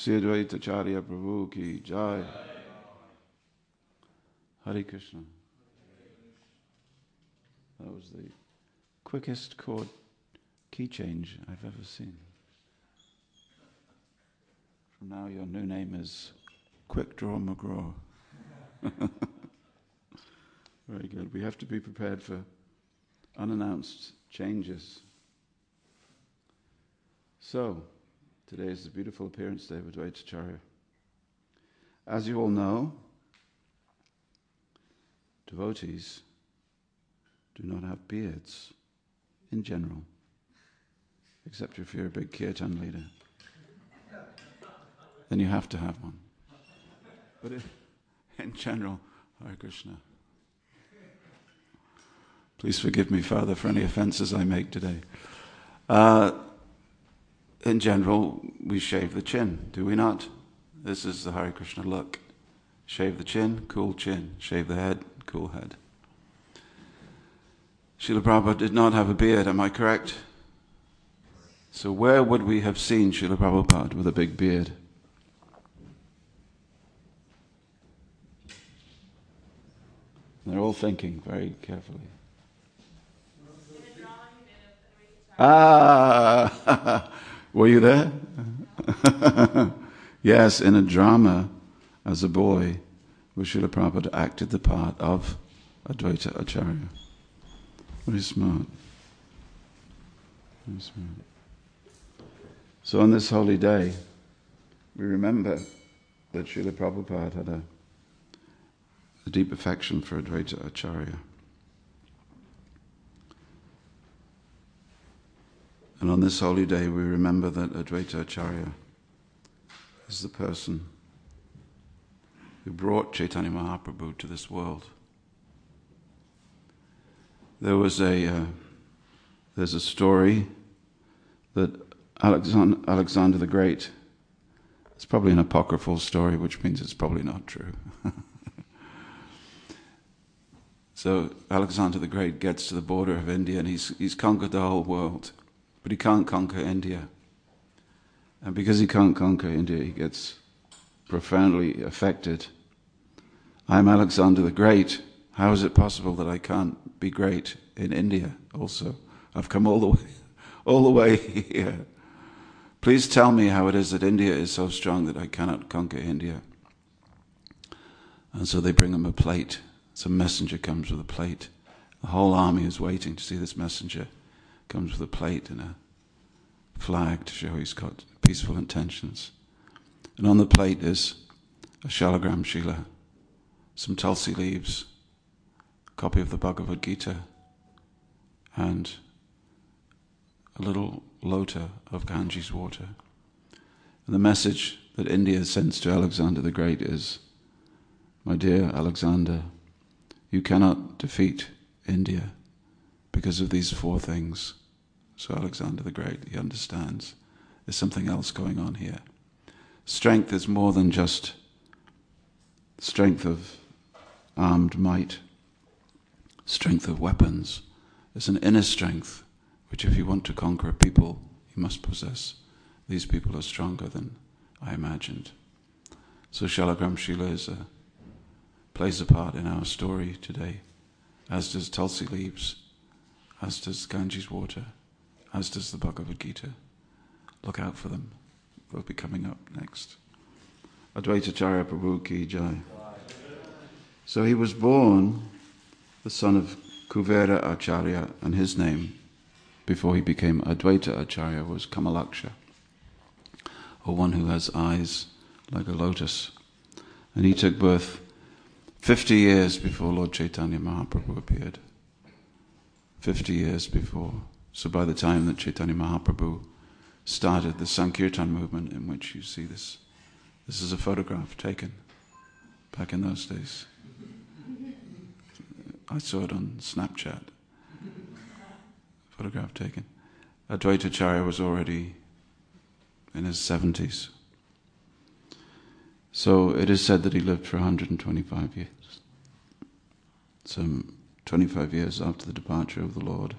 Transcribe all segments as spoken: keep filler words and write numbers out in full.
Sri Advaita Acharya Prabhu ki jai. Hare Krishna. That was the quickest chord key change I've ever seen. From now your new name is Quick Draw McGraw. Very good. We have to be prepared for unannounced changes. So, today is the beautiful appearance day of Advaita Acharya. As you all know, devotees do not have beards in general, except if you're a big kirtan leader. Then you have to have one. But if, in general, Hare Krishna. Please forgive me, Father, for any offenses I make today. Uh, in general, we shave the chin, do we not? This is the Hare Krishna look. Shave the chin, cool chin. Shave the head, cool head. Srila Prabhupada did not have a beard, am I correct? So where would we have seen Srila Prabhupada with a big beard? They're all thinking very carefully. Ah, were you there? Yes, in a drama as a boy, where Srila Prabhupada acted the part of Advaita Acharya. Very smart. Very smart. So on this holy day, we remember that Srila Prabhupada had a, a deep affection for Advaita Acharya. And on this holy day, we remember that Advaita Acharya is the person who brought Chaitanya Mahaprabhu to this world. There was a uh, there's a story that Alexander, Alexander the Great, it's probably an apocryphal story, which means it's probably not true. So Alexander the Great gets to the border of India and he's he's conquered the whole world. But he can't conquer India. And because he can't conquer India, he gets profoundly affected. I'm Alexander the Great. How is it possible that I can't be great in India also? I've come all the way, all the way here. Please tell me how it is that India is so strong that I cannot conquer India. And so they bring him a plate. Some messenger comes with a plate. The whole army is waiting to see this messenger. Comes with a plate and a flag to show he's got peaceful intentions. And on the plate is a shalagram shila, some tulsi leaves, a copy of the Bhagavad Gita, and a little lota of Ganges water. And the message that India sends to Alexander the Great is, my dear Alexander, you cannot defeat India because of these four things. So Alexander the Great, he understands there's something else going on here. Strength is more than just strength of armed might, strength of weapons. There's an inner strength, which if you want to conquer a people, you must possess. These people are stronger than I imagined. So Shalagram Shila is a, plays a part in our story today, as does Tulsi leaves, as does Ganges water, as does the Bhagavad Gita. Look out for them. They'll be coming up next. Advaita Acharya Prabhu ki jai. So he was born the son of Kuvera Acharya, and his name, before he became Advaita Acharya, was Kamalaksha, or one who has eyes like a lotus. And he took birth fifty years before Lord Chaitanya Mahaprabhu appeared. Fifty years before. So by the time that Chaitanya Mahaprabhu started the Sankirtan movement, in which you see this, this is a photograph taken back in those days. I saw it on Snapchat. Photograph taken. Advaita Acharya was already in his seventies. So it is said that he lived for one hundred twenty-five years. Some twenty-five years after the departure of the Lord.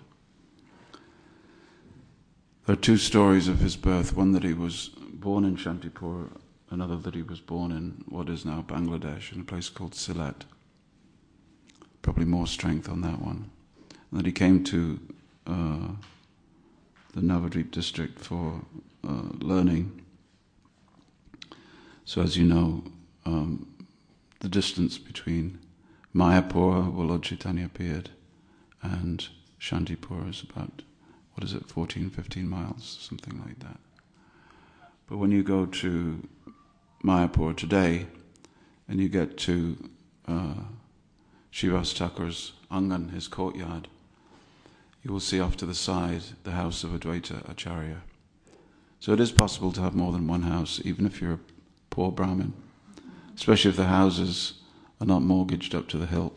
There are two stories of his birth. One that he was born in Shantipur another that he was born in what is now Bangladesh, in a place called Sylhet. Probably more strength on that one. And that he came to uh, the Navadvip district for uh, learning. So as you know, um, the distance between Mayapur, where Lord Chaitanya appeared, and Shantipur is about, what is it, fourteen, fifteen miles, something like that. But when you go to Mayapur today, and you get to uh, Srivas Thakur's Angan, his courtyard, you will see off to the side the house of Advaita Acharya. So it is possible to have more than one house, even if you're a poor Brahmin, especially if the houses are not mortgaged up to the hilt.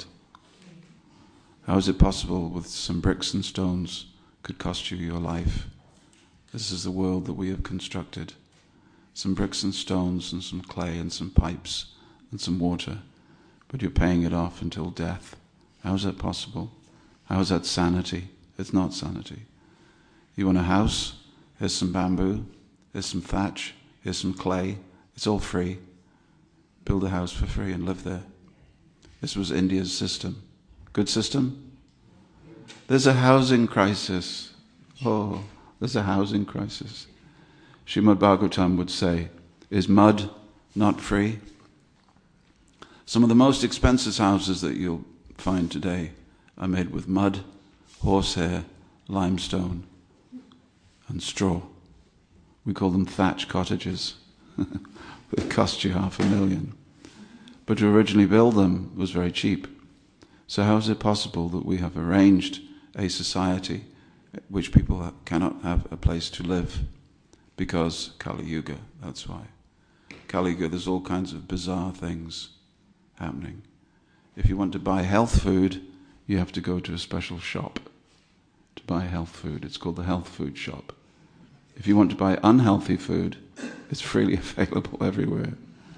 How is it possible with some bricks and stones could cost you your life? This is the world that we have constructed. Some bricks and stones and some clay and some pipes and some water, but you're paying it off until death. How is that possible? How is that sanity? It's not sanity. You want a house? Here's some bamboo, here's some thatch, here's some clay. It's all free. Build a house for free and live there. This was India's system. Good system? There's a housing crisis. Oh, there's a housing crisis. Srimad Bhagavatam would say, is mud not free? Some of the most expensive houses that you'll find today are made with mud, horsehair, limestone, and straw. We call them thatch cottages. It cost you half a million. But to originally build them was very cheap. So how is it possible that we have arranged a society which people cannot have a place to live? Because Kali Yuga, that's why. Kali Yuga, there's all kinds of bizarre things happening. If you want to buy health food, you have to go to a special shop to buy health food. It's called the health food shop. If you want to buy unhealthy food, it's freely available everywhere.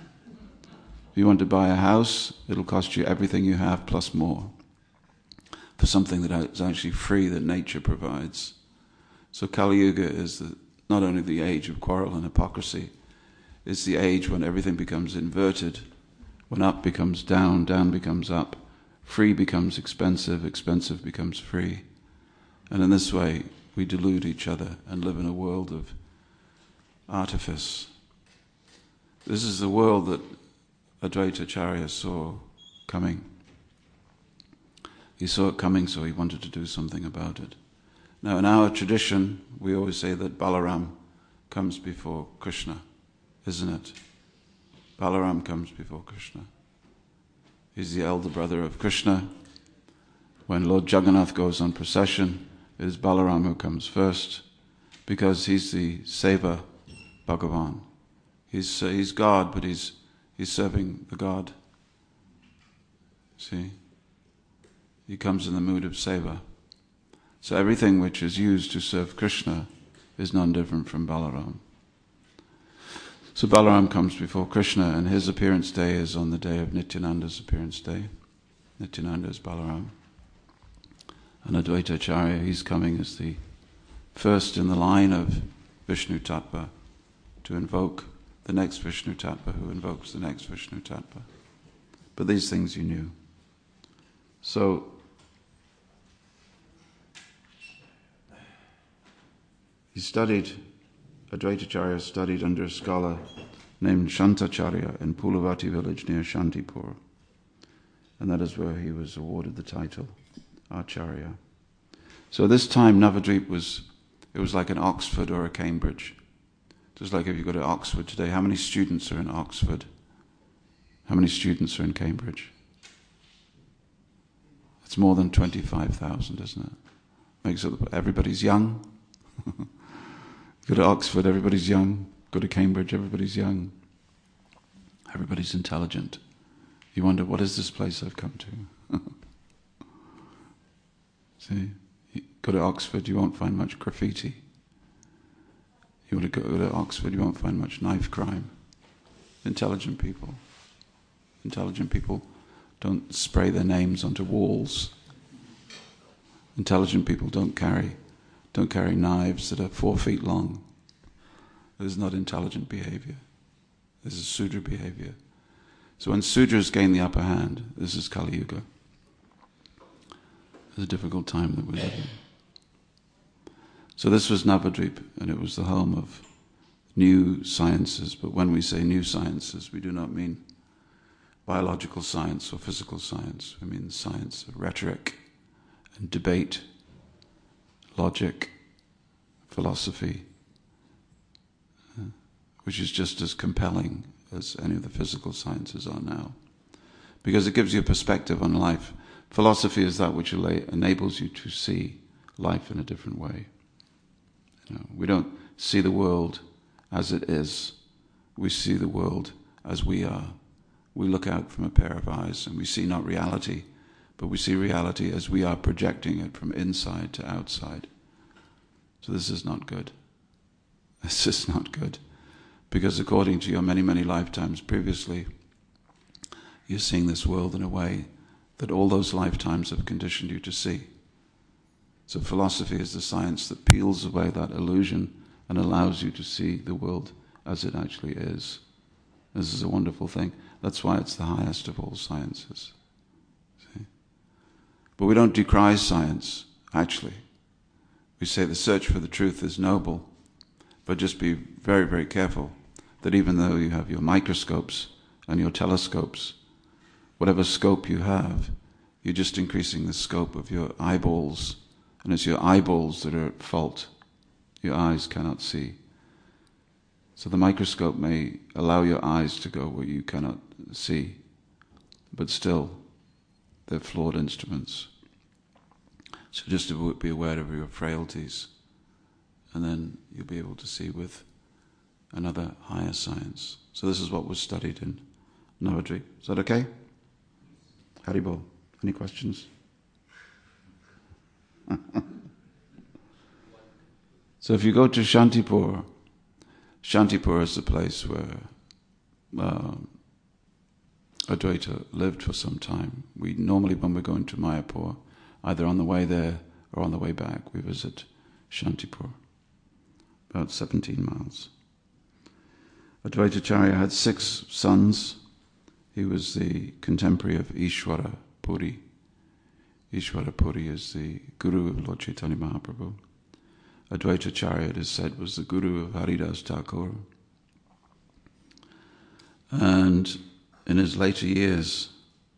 If you want to buy a house, it'll cost you everything you have plus more for something that is actually free that nature provides. So Kali Yuga is the, not only the age of quarrel and hypocrisy, it's the age when everything becomes inverted, when up becomes down, down becomes up, free becomes expensive, expensive becomes free. And in this way, we delude each other and live in a world of artifice. This is the world that Advaita Acharya saw coming. He saw it coming, so he wanted to do something about it. Now, in our tradition, we always say that Balaram comes before Krishna, isn't it? Balaram comes before Krishna. He's the elder brother of Krishna. When Lord Jagannath goes on procession, it is Balaram who comes first, because he's the Seva Bhagavan. He's, uh, he's God, but he's He's serving the God. See? He comes in the mood of seva. So everything which is used to serve Krishna is none different from Balaram. So Balaram comes before Krishna, and his appearance day is on the day of Nityananda's appearance day. Nityananda is Balaram. And Advaita Acharya, he's coming as the first in the line of Vishnu Tattva to invoke the next Vishnu Tattva who invokes the next Vishnu Tattva. But these things you knew. So, he studied, Advaita Acharya studied under a scholar named Shantacharya in Pulavati village near Shantipur. And that is where he was awarded the title, Acharya. So this time Navadvip was, it was like an Oxford or a Cambridge. Just like if you go to Oxford today, how many students are in Oxford? How many students are in Cambridge? It's more than twenty-five thousand, isn't it? Makes it, everybody's young. Go to Oxford, everybody's young. Go to Cambridge, everybody's young. Everybody's intelligent. You wonder, what is this place I've come to? See, you go to Oxford, you won't find much graffiti. You want to go to Oxford, you won't find much knife crime. Intelligent people. Intelligent people don't spray their names onto walls. Intelligent people don't carry, don't carry knives that are four feet long. It is not intelligent behavior. This is Sudra behavior. So when Sudras gain the upper hand, this is Kali Yuga. It's a difficult time that we live in. So this was Navadvip, and it was the home of new sciences. But when we say new sciences, we do not mean biological science or physical science. We mean the science of rhetoric and debate, logic, philosophy, uh, which is just as compelling as any of the physical sciences are now. Because it gives you a perspective on life. Philosophy is that which enables you to see life in a different way. You know, we don't see the world as it is. We see the world as we are. We look out from a pair of eyes and we see not reality, but we see reality as we are projecting it from inside to outside. So this is not good. This is not good. Because according to your many, many lifetimes previously, you're seeing this world in a way that all those lifetimes have conditioned you to see. So philosophy is the science that peels away that illusion and allows you to see the world as it actually is. This is a wonderful thing. That's why it's the highest of all sciences. See? But we don't decry science, actually. We say the search for the truth is noble, but just be very, very careful that even though you have your microscopes and your telescopes, whatever scope you have, you're just increasing the scope of your eyeballs, and it's your eyeballs that are at fault. Your eyes cannot see. So the microscope may allow your eyes to go where you cannot see, but still, they're flawed instruments. So just to be aware of your frailties, and then you'll be able to see with another higher science. So this is what was studied in Navadvip. Is that okay? Haribol, any questions? So if you go to Shantipur, Shantipur is the place where uh, Advaita lived for some time. We normally, when we're going to Mayapur, either on the way there or on the way back, we visit Shantipur, about seventeen miles. Advaitacharya had six sons. He was the contemporary of Ishwara Puri. Ishwara Puri is the guru of Lord Chaitanya Mahaprabhu. Advaitacharya, it is said, was the guru of Haridas Thakur. And in his later years,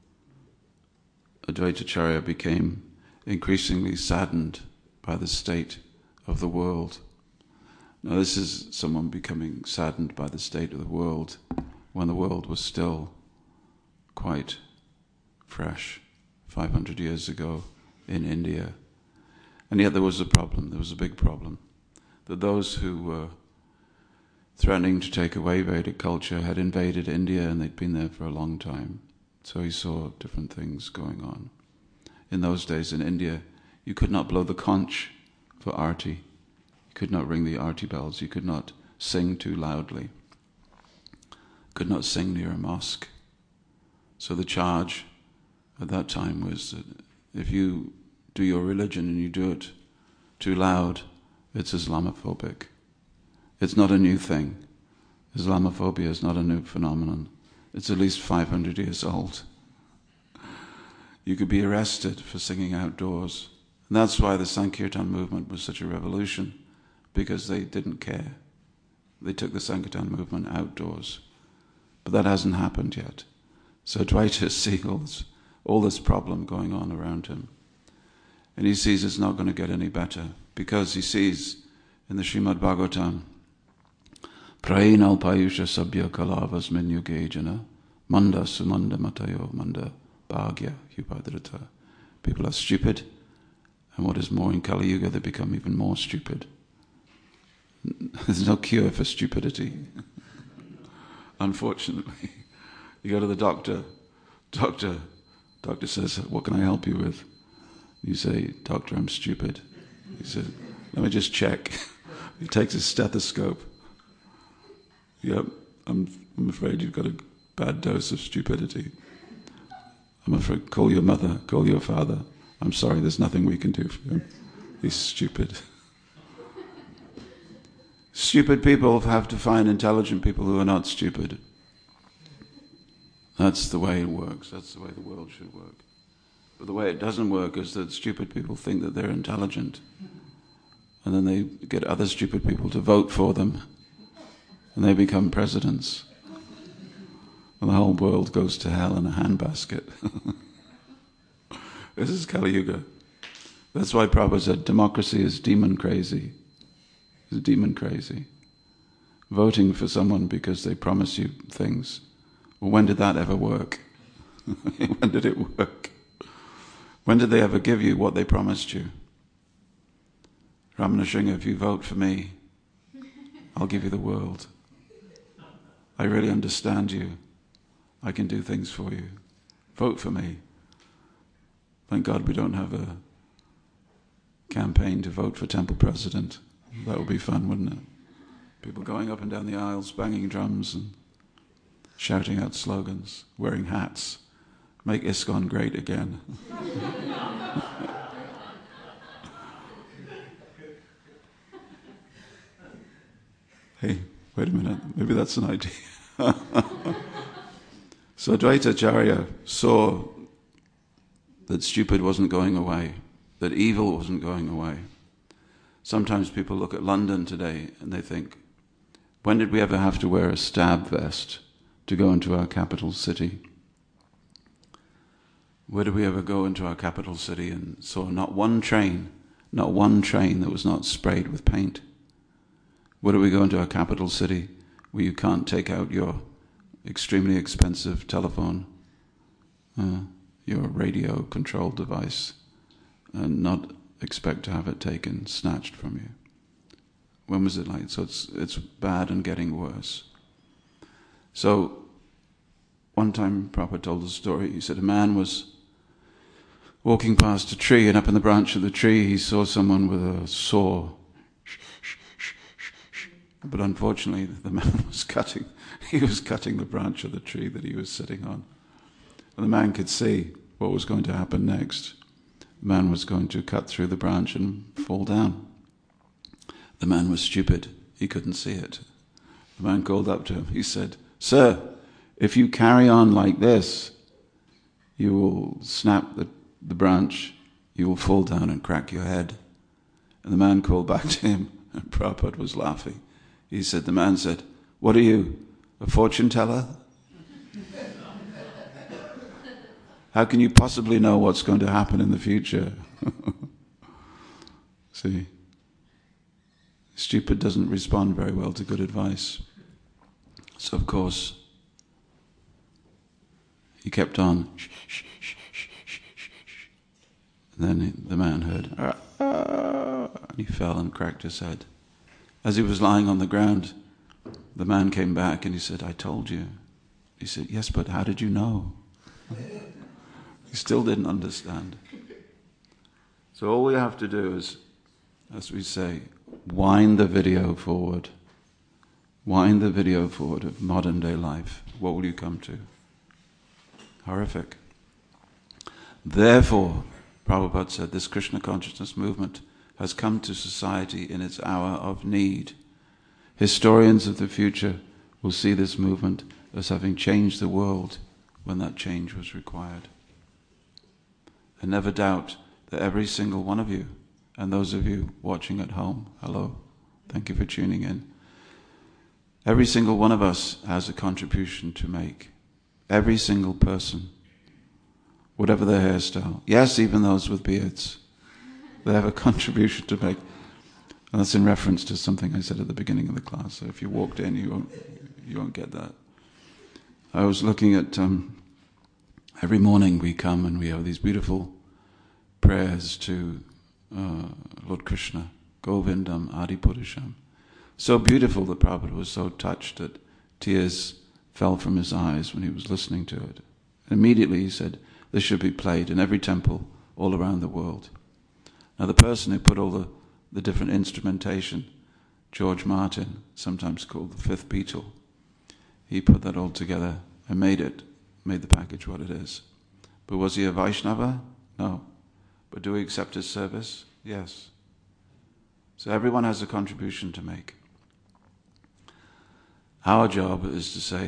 Advaitacharya became increasingly saddened by the state of the world. Now this is someone becoming saddened by the state of the world when the world was still quite fresh, five hundred years ago in India. And yet there was a problem, there was a big problem, that those who were threatening to take away Vedic culture had invaded India and they'd been there for a long time. So he saw different things going on. In those days in India, you could not blow the conch for arti. You could not ring the arti bells. You could not sing too loudly. Could not sing near a mosque. So the charge at that time was that if you do your religion and you do it too loud, it's Islamophobic. It's not a new thing. Islamophobia is not a new phenomenon. It's at least five hundred years old. You could be arrested for singing outdoors. And that's why the Sankirtan movement was such a revolution, because they didn't care. They took the Sankirtan movement outdoors. But that hasn't happened yet. So Advaita sees all this, all this problem going on around him. And he sees it's not going to get any better, because he sees in the Srimad Bhagavatam, Prain alpayusha sabya kalavas menyugejana manda sumanda matayo manda bhagya hupadrata. People are stupid, and what is more, in Kali Yuga they become even more stupid. There's no cure for stupidity. Unfortunately. You go to the doctor, doctor, doctor says, what can I help you with? You say, doctor, I'm stupid. He says, let me just check. He takes his stethoscope. Yep, I'm, I'm afraid you've got a bad dose of stupidity. I'm afraid, call your mother, call your father. I'm sorry, there's nothing we can do for him. He's stupid. Stupid people have to find intelligent people who are not stupid. That's the way it works. That's the way the world should work. But the way it doesn't work is that stupid people think that they're intelligent. And then they get other stupid people to vote for them. And they become presidents. And the whole world goes to hell in a handbasket. This is Kali Yuga. That's why Prabhupada said democracy is demon crazy. It's demon crazy. Voting for someone because they promise you things. Well, when did that ever work? When did it work? When did they ever give you what they promised you? Ramana Singha, if you vote for me, I'll give you the world. I really understand you. I can do things for you. Vote for me. Thank God we don't have a campaign to vote for temple president. That would be fun, wouldn't it? People going up and down the aisles, banging drums and shouting out slogans, wearing hats. Make ISKCON great again. Hey, wait a minute, maybe that's an idea. So Advaita Acharya saw that stupid wasn't going away, that evil wasn't going away. Sometimes people look at London today and they think, when did we ever have to wear a stab vest to go into our capital city? Where did we ever go into our capital city and saw not one train, not one train that was not sprayed with paint? Where do we go into our capital city where you can't take out your extremely expensive telephone, uh, your radio control device, and not expect to have it taken, snatched from you? When was it like? So it's it's bad and getting worse. So one time Prabhupada told a story. He said a man was walking past a tree, and up in the branch of the tree he saw someone with a saw. But unfortunately the man was cutting, he was cutting the branch of the tree that he was sitting on. And the man could see what was going to happen next. The man was going to cut through the branch and fall down. The man was stupid. He couldn't see it. The man called up to him. He said, "Sir, if you carry on like this, you will snap the, the branch, you will fall down and crack your head." And the man called back to him, and Prabhupada was laughing. He said, the man said, "What are you, a fortune teller? How can you possibly know what's going to happen in the future?" See, stupid doesn't respond very well to good advice. So of course, he kept on. And then the man heard, "Ah, ah," and he fell and cracked his head. As he was lying on the ground, the man came back and he said, "I told you." He said, "Yes, but how did you know?" He still didn't understand. So all we have to do is, as we say, wind the video forward. Wind the video forward of modern day life. What will you come to? Horrific. Therefore, Prabhupada said, this Krishna consciousness movement has come to society in its hour of need. Historians of the future will see this movement as having changed the world when that change was required. And never doubt that every single one of you, and those of you watching at home, hello, thank you for tuning in. Every single one of us has a contribution to make. Every single person, whatever their hairstyle. Yes, even those with beards. They have a contribution to make. And that's in reference to something I said at the beginning of the class. So if you walked in, you won't, you won't get that. I was looking at, um, every morning we come and we have these beautiful prayers to uh, Lord Krishna, Govindam Adipurusham. So beautiful that Prabhupada was so touched that tears fell from his eyes when he was listening to it. Immediately he said, this should be played in every temple all around the world. Now the person who put all the, the different instrumentation, George Martin, sometimes called the fifth Beatle, he put that all together and made it, made the package what it is. But was he a Vaishnava? No. But do we accept his service? Yes. So everyone has a contribution to make. Our job is to say,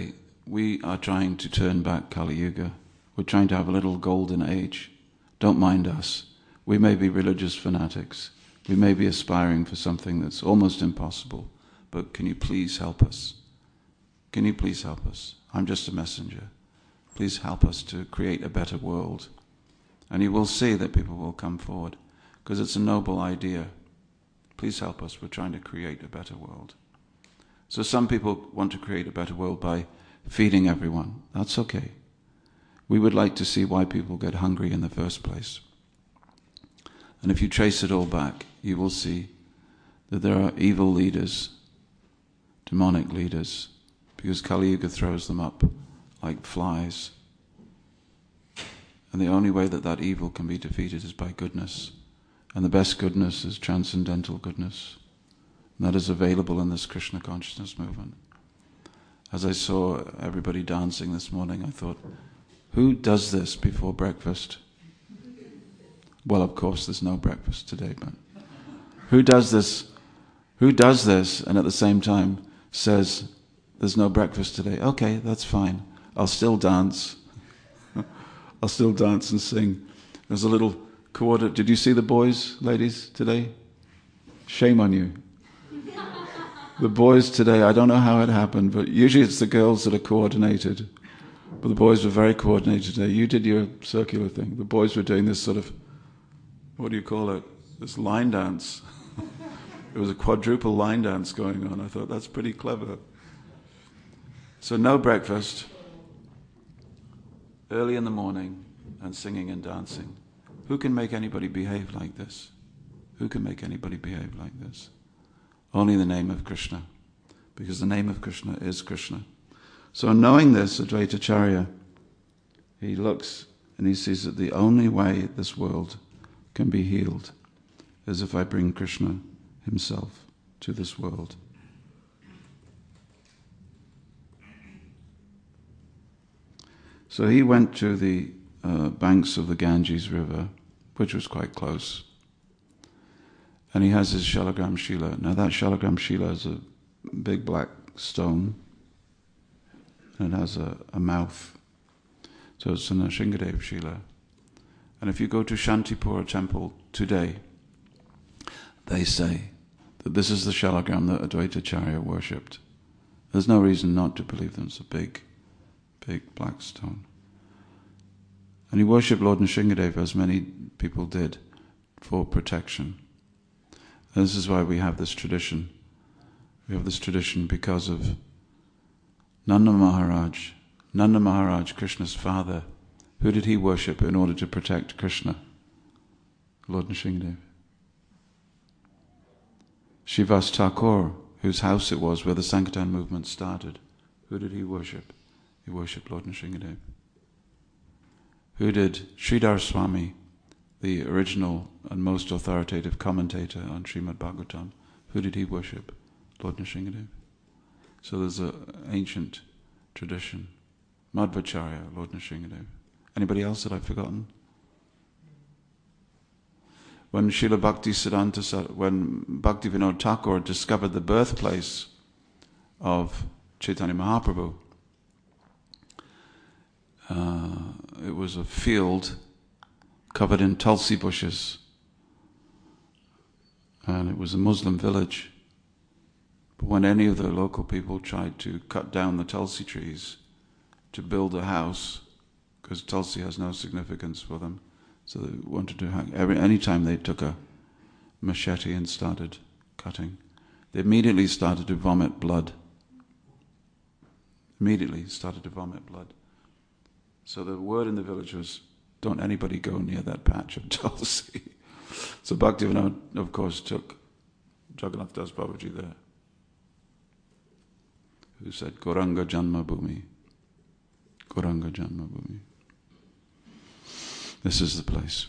we are trying to turn back Kali Yuga. We're trying to have a little golden age. Don't mind us. We may be religious fanatics. We may be aspiring for something that's almost impossible. But can you please help us? Can you please help us? I'm just a messenger. Please help us to create a better world. And you will see that people will come forward, because it's a noble idea. Please help us. We're trying to create a better world. So some people want to create a better world by feeding everyone. That's okay. We would like to see why people get hungry in the first place. And if you trace it all back, you will see that there are evil leaders, demonic leaders, because Kali Yuga throws them up like flies. And the only way that that evil can be defeated is by goodness. And the best goodness is transcendental goodness. And that is available in this Krishna consciousness movement. As I saw everybody dancing this morning, I thought, who does this before breakfast? Well, of course, there's no breakfast today, but who does this? Who does this and at the same time says, there's no breakfast today? Okay, that's fine. I'll still dance. I'll still dance and sing. There's a little quarter. Did you see the boys, ladies, today? Shame on you. The boys today, I don't know how it happened, but usually it's the girls that are coordinated. But the boys were very coordinated today. You did your circular thing. The boys were doing this sort of, what do you call it? This line dance. It was a quadruple line dance going on. I thought, that's pretty clever. So no breakfast, early in the morning, and singing and dancing. Who can make anybody behave like this? Who can make anybody behave like this? Only the name of Krishna, because the name of Krishna is Krishna. So knowing this, Advaita Acharya, he looks and he sees that the only way this world can be healed is if I bring Krishna himself to this world. So he went to the uh, banks of the Ganges River, which was quite close. And he has his Shalagram Shila. Now that Shalagram Shila is a big black stone, and it has a, a mouth. So it's a Nrsingadev Shila. And if you go to Shantipura temple today, they say that this is the Shalagram that Advaita Acharya worshipped. There's no reason not to believe them. It's a big, big black stone. And he worshipped Lord Nrsingadev, as many people did, for protection. And this is why we have this tradition. We have this tradition because of Nanda Maharaj. Nanda Maharaj, Krishna's father, who did he worship in order to protect Krishna? Lord Nrsingadev. Shivas Thakur, whose house it was where the Sankirtan movement started, who did he worship? He worshipped Lord Nrsingadev. Who did Sridhar Swami, the original and most authoritative commentator on Srimad Bhagavatam, who did he worship? Lord Nrsingadev. So there's an ancient tradition. Madhvacharya, Lord Nrsingadev. Anybody else that I've forgotten? When Srila Bhakti Siddhanta, when Bhakti Vinod Thakur discovered the birthplace of Chaitanya Mahaprabhu, uh, it was a field covered in tulsi bushes, and it was a Muslim village. But when any of the local people tried to cut down the tulsi trees to build a house, because tulsi has no significance for them, so they wanted to hang. Every any time they took a machete and started cutting, they immediately started to vomit blood. Immediately started to vomit blood. So the word in the village was, don't anybody go near that patch of tulsi. So Bhaktivinoda, of course, took Jagannath Das Babaji there, who said, Gauranga Janma Bhumi. Gauranga Janma Bhumi. This is the place.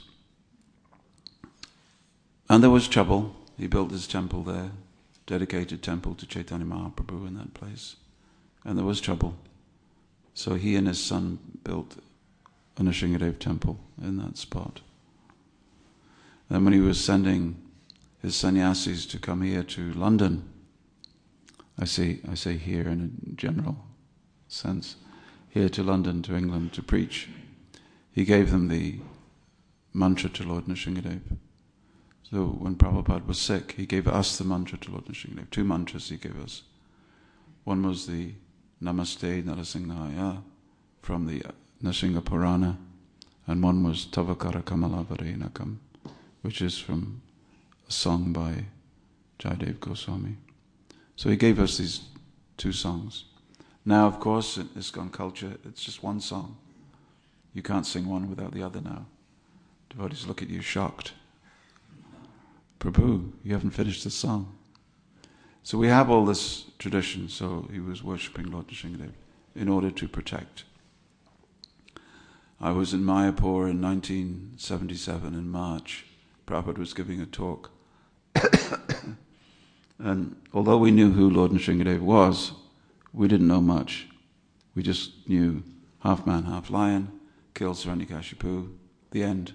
And there was trouble. He built his temple there, dedicated temple to Chaitanya Mahaprabhu in that place. And there was trouble. So he and his son built a Nrsingadev temple in that spot. And when he was sending his sannyasis to come here to London, I say I say here in a general sense, here to London, to England, to preach, he gave them the mantra to Lord Nrsingadev. So when Prabhupada was sick, he gave us the mantra to Lord Nrsingadev. Two mantras he gave us. One was the Namaste Narasimhaya from the Nrsimha Purana, and one was Tavakara Kamala Varenakam, which is from a song by Jayadev Goswami. So he gave us these two songs. Now, of course, in ISKCON culture, it's just one song. You can't sing one without the other now. Devotees look at you shocked. Prabhu, you haven't finished the song. So we have all this tradition, so he was worshipping Lord Nrsingadev in order to protect. I was in Mayapur in nineteen seventy-seven in March. Prabhupada was giving a talk. And although we knew who Lord Nrsingadev was, we didn't know much. We just knew half man, half lion, killed Hiranyakashipu, the end.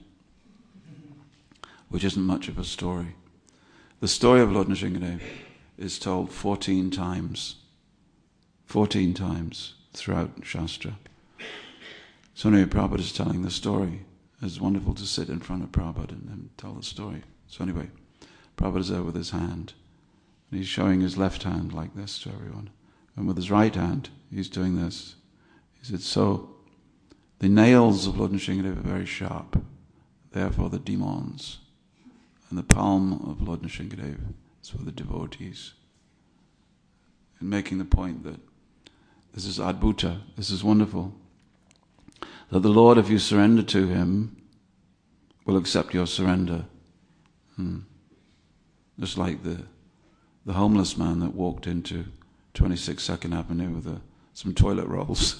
Which isn't much of a story. The story of Lord Nrsingadev is told fourteen times. Fourteen times throughout Shastra. So anyway, Prabhupada is telling the story. It's wonderful to sit in front of Prabhupada and, and tell the story. So anyway, Prabhupada is there with his hand. And he's showing his left hand like this to everyone. And with his right hand, he's doing this. He said, so, the nails of Lord Nrsingadev are very sharp. Therefore the demons. And the palm of Lord Nrsingadev is for the devotees. And making the point that this is adbhuta, this is wonderful. That the Lord, if you surrender to Him, will accept your surrender. Hmm. Just like the the homeless man that walked into twenty-six Second Avenue with a, some toilet rolls.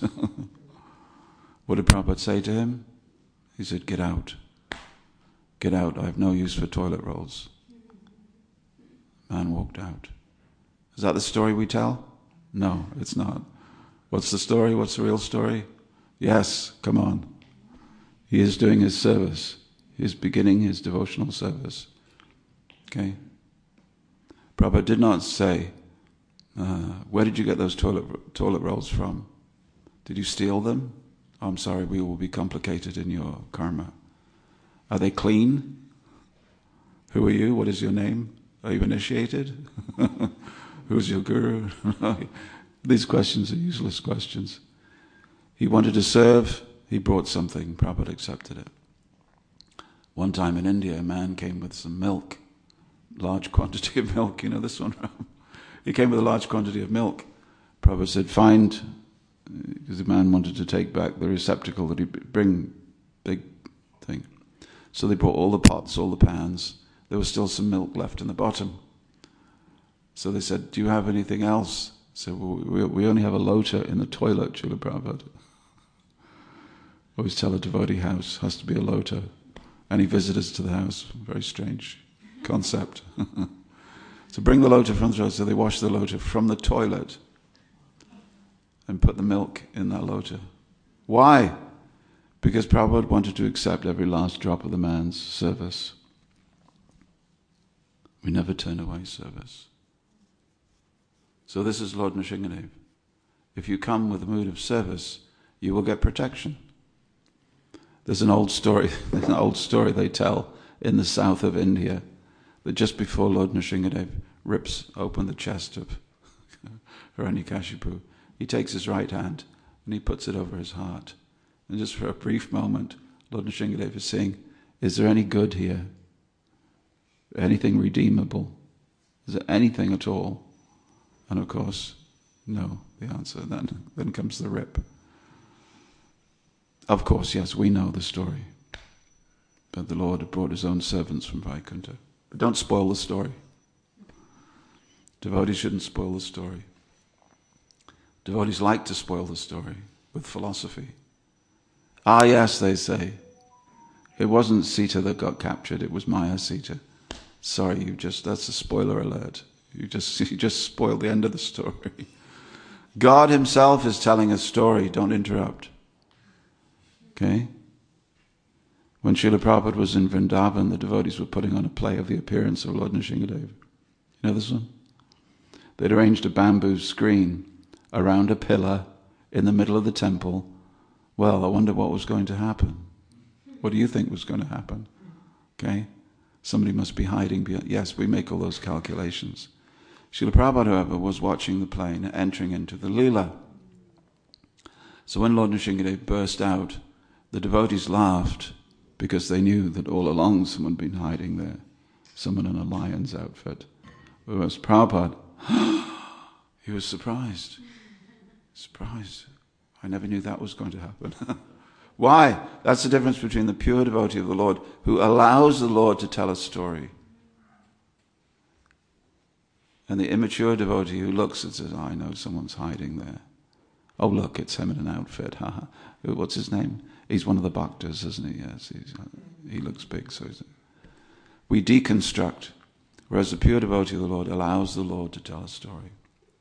What did Prabhupada say to him? He said, get out. Get out, I have no use for toilet rolls. Man walked out. Is that the story we tell? No, it's not. What's the story? What's the real story? Yes, come on. He is doing his service. He is beginning his devotional service. Okay? Prabhupada did not say, uh, where did you get those toilet toilet rolls from? Did you steal them? Oh, I'm sorry, we will be complicated in your karma. Are they clean? Who are you? What is your name? Are you initiated? Who's your guru? These questions are useless questions. He wanted to serve, he brought something, Prabhupada accepted it. One time in India, a man came with some milk, large quantity of milk, you know this one, Ram? He came with a large quantity of milk. Prabhupada said, find, because the man wanted to take back the receptacle that he'd bring, big thing. So they brought all the pots, all the pans. There was still some milk left in the bottom. So they said, do you have anything else? I said, well, we, we only have a lota in the toilet, Srila Prabhupada. Always tell a devotee house has to be a lota. Any visitors to the house, very strange concept. So bring the lota from the toilet. So they wash the lota from the toilet and put the milk in that lota. Why? Because Prabhupada wanted to accept every last drop of the man's service. We never turn away service. So this is Lord Nrsingadev. If you come with a mood of service, you will get protection. There's an old story, there's an old story they tell in the south of India that just before Lord Nrsingadev rips open the chest of Hiranyakashipu, he takes his right hand and he puts it over his heart. And just for a brief moment, Lord Nrsingadev is saying, is there any good here? Anything redeemable? Is there anything at all? And of course, no, the answer. Then, then comes the rip. Of course, yes, we know the story. But the Lord had brought his own servants from Vaikuntha. But don't spoil the story. Devotees shouldn't spoil the story. Devotees like to spoil the story with philosophy. Ah, yes, they say. It wasn't Sita that got captured, it was Maya Sita. Sorry, you just, that's a spoiler alert. You just, you just spoiled the end of the story. God himself is telling a story, don't interrupt. Okay? When Srila Prabhupada was in Vrindavan, the devotees were putting on a play of the appearance of Lord Nrsingadev. You know this one? They'd arranged a bamboo screen around a pillar in the middle of the temple. Well, I wonder what was going to happen. What do you think was going to happen? Okay? Somebody must be hiding behind. Yes, we make all those calculations. Srila Prabhupada, however, was watching the plane, entering into the Leela. So when Lord Nrsingadev burst out, the devotees laughed because they knew that all along someone had been hiding there, someone in a lion's outfit. Whereas Prabhupada, he was surprised. Surprised. I never knew that was going to happen. Why? That's the difference between the pure devotee of the Lord who allows the Lord to tell a story and the immature devotee who looks and says, oh, I know someone's hiding there. Oh, look, it's him in an outfit. Haha. What's his name? He's one of the bhaktas, isn't he? Yes, he's, he looks big. So he's, we deconstruct, whereas the pure devotee of the Lord allows the Lord to tell a story.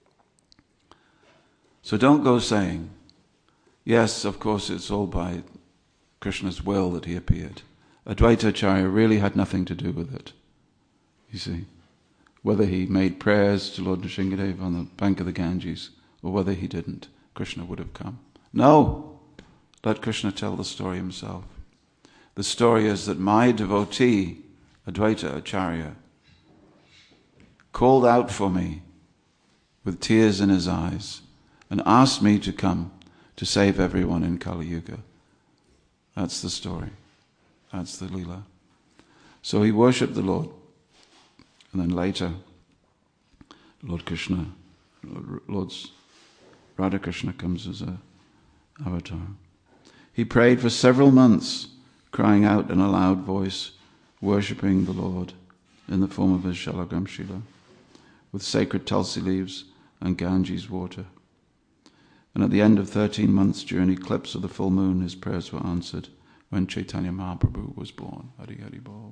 So don't go saying, yes, of course, it's all by Krishna's will that he appeared. Advaita Acharya really had nothing to do with it, you see. Whether he made prayers to Lord Nrsingadev on the bank of the Ganges, or whether he didn't, Krishna would have come. No! Let Krishna tell the story himself. The story is that my devotee, Advaita Acharya, called out for me with tears in his eyes and asked me to come to save everyone in Kali Yuga. That's the story. That's the Leela. So he worshipped the Lord. And then later, Lord Krishna, Lord's Radha Krishna comes as a avatar. He prayed for several months, crying out in a loud voice, worshipping the Lord in the form of his Shalagram Shila, with sacred tulsi leaves and Ganges water. And at the end of thirteen months, during eclipse of the full moon, his prayers were answered when Chaitanya Mahaprabhu was born. Hari Hari Bol.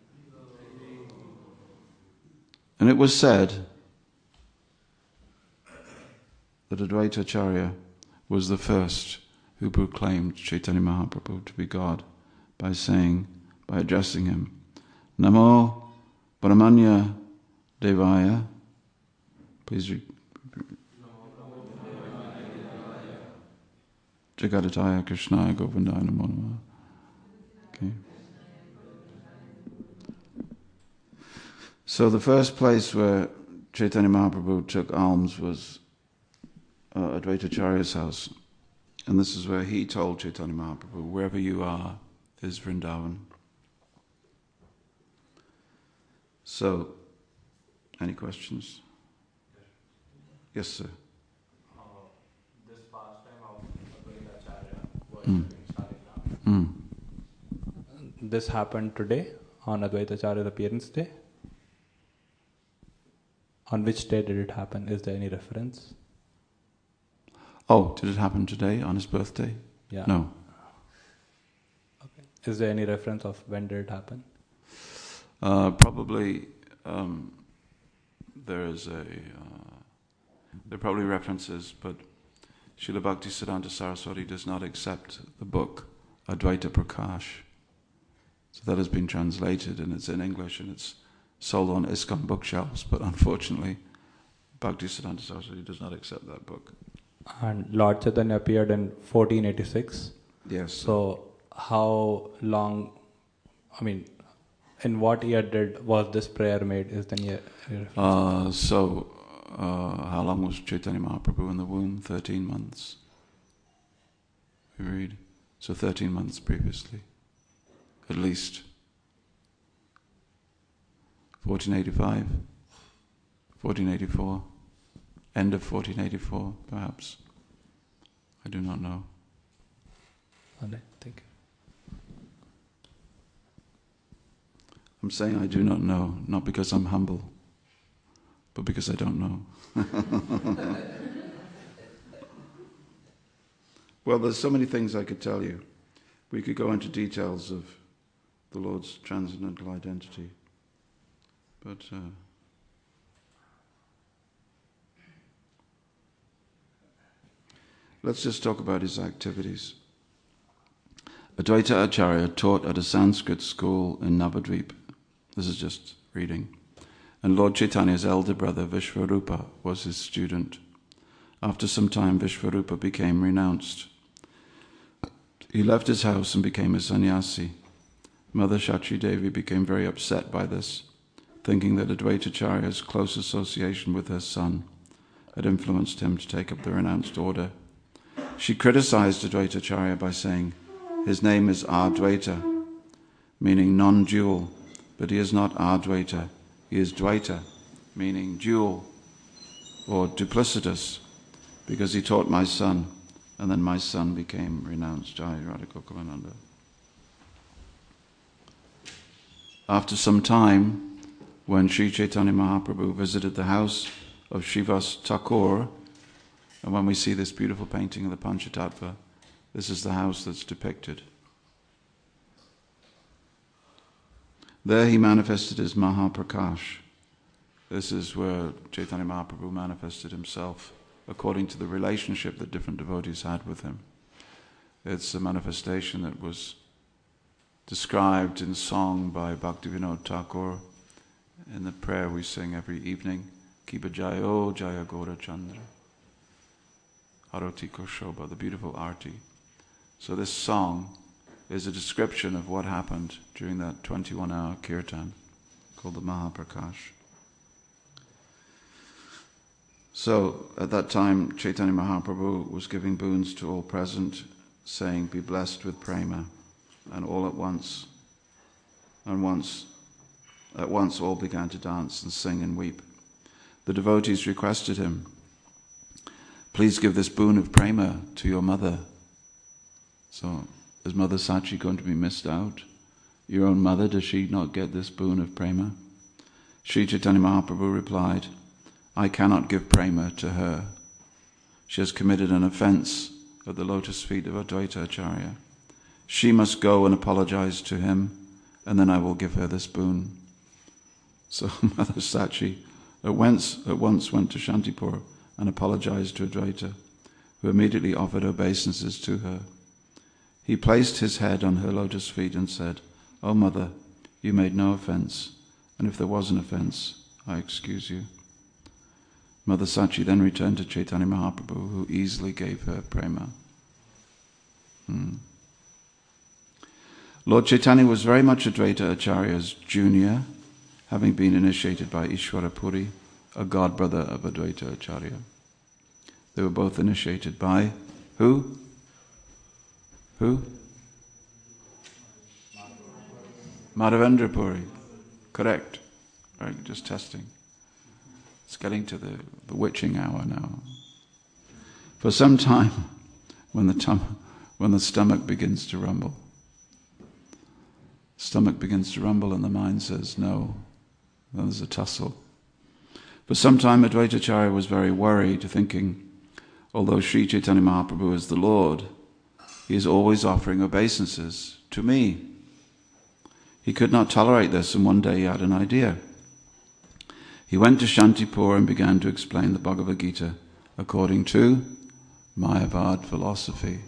And it was said that Advaita Acharya was the first who proclaimed Chaitanya Mahaprabhu to be God by saying, by addressing him, Namo Brahmanya Devaya. Please read. Jagadataya Krishnaya Govindaya Namo Namaha. Okay. So the first place where Chaitanya Mahaprabhu took alms was uh, Advaita Acharya's house. And this is where he told Chaitanya Mahaprabhu, wherever you are is Vrindavan. So, any questions? Yes, sir. Uh, this pastime of Advaita Acharya was Mm. mm. This happened today on Advaita Acharya's appearance day. On which day did it happen? Is there any reference? Oh, did it happen today on his birthday? Yeah. No. Okay. Is there any reference of when did it happen? Uh, probably um, there is a... Uh, there are probably references, but Srila Bhaktisiddhanta Saraswati does not accept the book Advaita Prakash. So that has been translated and it's in English and it's sold on ISKCON bookshelves, but unfortunately Bhaktisiddhanta Saraswati does not accept that book. And Lord Chaitanya appeared in fourteen eighty-six. Yes. So how long, I mean, in what year did was this prayer made? Is there any reference? Uh, so, uh, how long was Chaitanya Mahaprabhu in the womb? Thirteen months. We read. So thirteen months previously, at least. fourteen eighty-five, fourteen eighty-four, end of fourteen eighty-four, perhaps. I do not know. All right, thank you. I'm saying I do not know, not because I'm humble, but because I don't know. Well, there's so many things I could tell you. We could go into details of the Lord's transcendental identity. But uh, let's just talk about his activities. Advaita Acharya taught at a Sanskrit school in Navadvip. This is just reading. And Lord Chaitanya's elder brother Vishvarupa was his student. After some time, Vishvarupa became renounced. He left his house and became a sannyasi. Mother Shachi Devi became very upset by this, thinking that Advaitacharya's close association with her son had influenced him to take up the renounced order. She criticized Advaitacharya by saying, "His name is Advaita, meaning non-dual, but he is not Advaita, he is Dvaita, meaning dual or duplicitous, because he taught my son, and then my son became renounced." Jai Radha Gokulananda. After some time, when Sri Chaitanya Mahaprabhu visited the house of Srivas Thakur, and when we see this beautiful painting of the Panchatattva, this is the house that's depicted. There he manifested his Mahaprakash. This is where Chaitanya Mahaprabhu manifested himself according to the relationship that different devotees had with him. It's a manifestation that was described in song by Bhaktivinoda Thakur in the prayer we sing every evening, Kiba Jayo Jaya Gaura Chandra, Arati Koshobha, the beautiful arti. So this song is a description of what happened during that twenty-one hour kirtan called the Mahaprakash. So at that time, Chaitanya Mahaprabhu was giving boons to all present, saying, "Be blessed with prema," and all at once, and once, at once all began to dance and sing and weep. The devotees requested him, "Please give this boon of prema to your mother." So, is Mother Sachi going to be missed out? Your own mother, does she not get this boon of prema? Sri Chaitanya Mahaprabhu replied, "I cannot give prema to her. She has committed an offense at the lotus feet of Advaita Acharya. She must go and apologize to him, and then I will give her this boon." So Mother Sachi at once, at once went to Shantipur and apologized to Advaita, who immediately offered obeisances to her. He placed his head on her lotus feet and said, "O Mother, you made no offense, and if there was an offense, I excuse you." Mother Sachi then returned to Chaitanya Mahaprabhu, who easily gave her prema. Hmm. Lord Chaitanya was very much Advaita Acharya's junior, having been initiated by Ishwara Puri, a god brother of Advaita Acharya. They were both initiated by who? Who? Madhavendra Puri. Correct. Right, just testing. It's getting to the, the witching hour now. For some time, when the tum- when the stomach begins to rumble, stomach begins to rumble and the mind says no, then there's a tussle. For some time, Advaita Acharya was very worried, thinking, although Sri Chaitanya Mahaprabhu is the Lord, he is always offering obeisances to me. He could not tolerate this, and one day he had an idea. He went to Shantipur and began to explain the Bhagavad Gita according to Mayavad philosophy.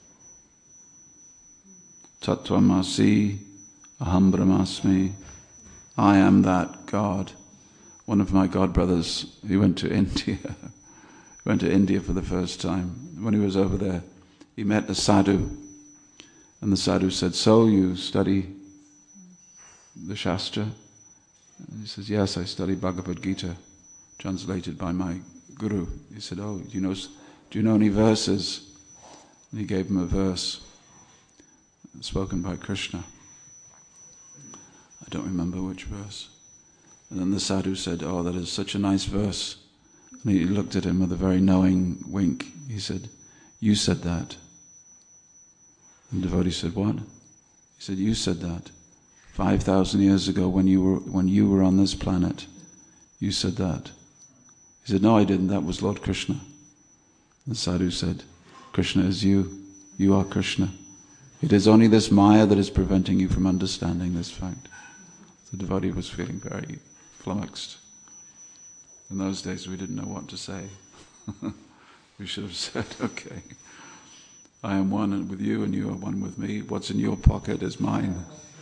Tattvamasi, Aham Brahmasmi, I am that God. One of my god brothers, he went to India, he went to India for the first time. When he was over there, he met a sadhu, and the sadhu said, "So you study the Shastra?" And he says, "Yes, I study Bhagavad Gita, translated by my guru." He said, "Oh, do you know, do you know any verses?" And he gave him a verse spoken by Krishna. I don't remember which verse. And then the sadhu said, "Oh, that is such a nice verse." And he looked at him with a very knowing wink. He said, "You said that." And the devotee said, "What?" He said, "You said that. Five thousand years ago when you were when you were on this planet, you said that." He said, "No, I didn't. That was Lord Krishna." The sadhu said, "Krishna is you. You are Krishna. It is only this Maya that is preventing you from understanding this fact." The devotee was feeling very flummoxed. In those days we didn't know what to say. We should have said, "Okay, I am one with you and you are one with me. What's in your pocket is mine.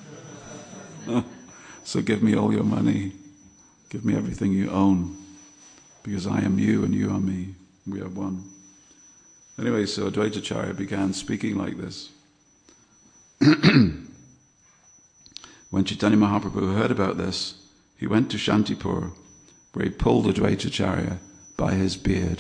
So give me all your money. Give me everything you own, because I am you and you are me." We are one. Anyway, so Advaitacharya began speaking like this. When Chaitanya Mahaprabhu heard about this, he went to Shantipur, where he pulled Advaitacharya by his beard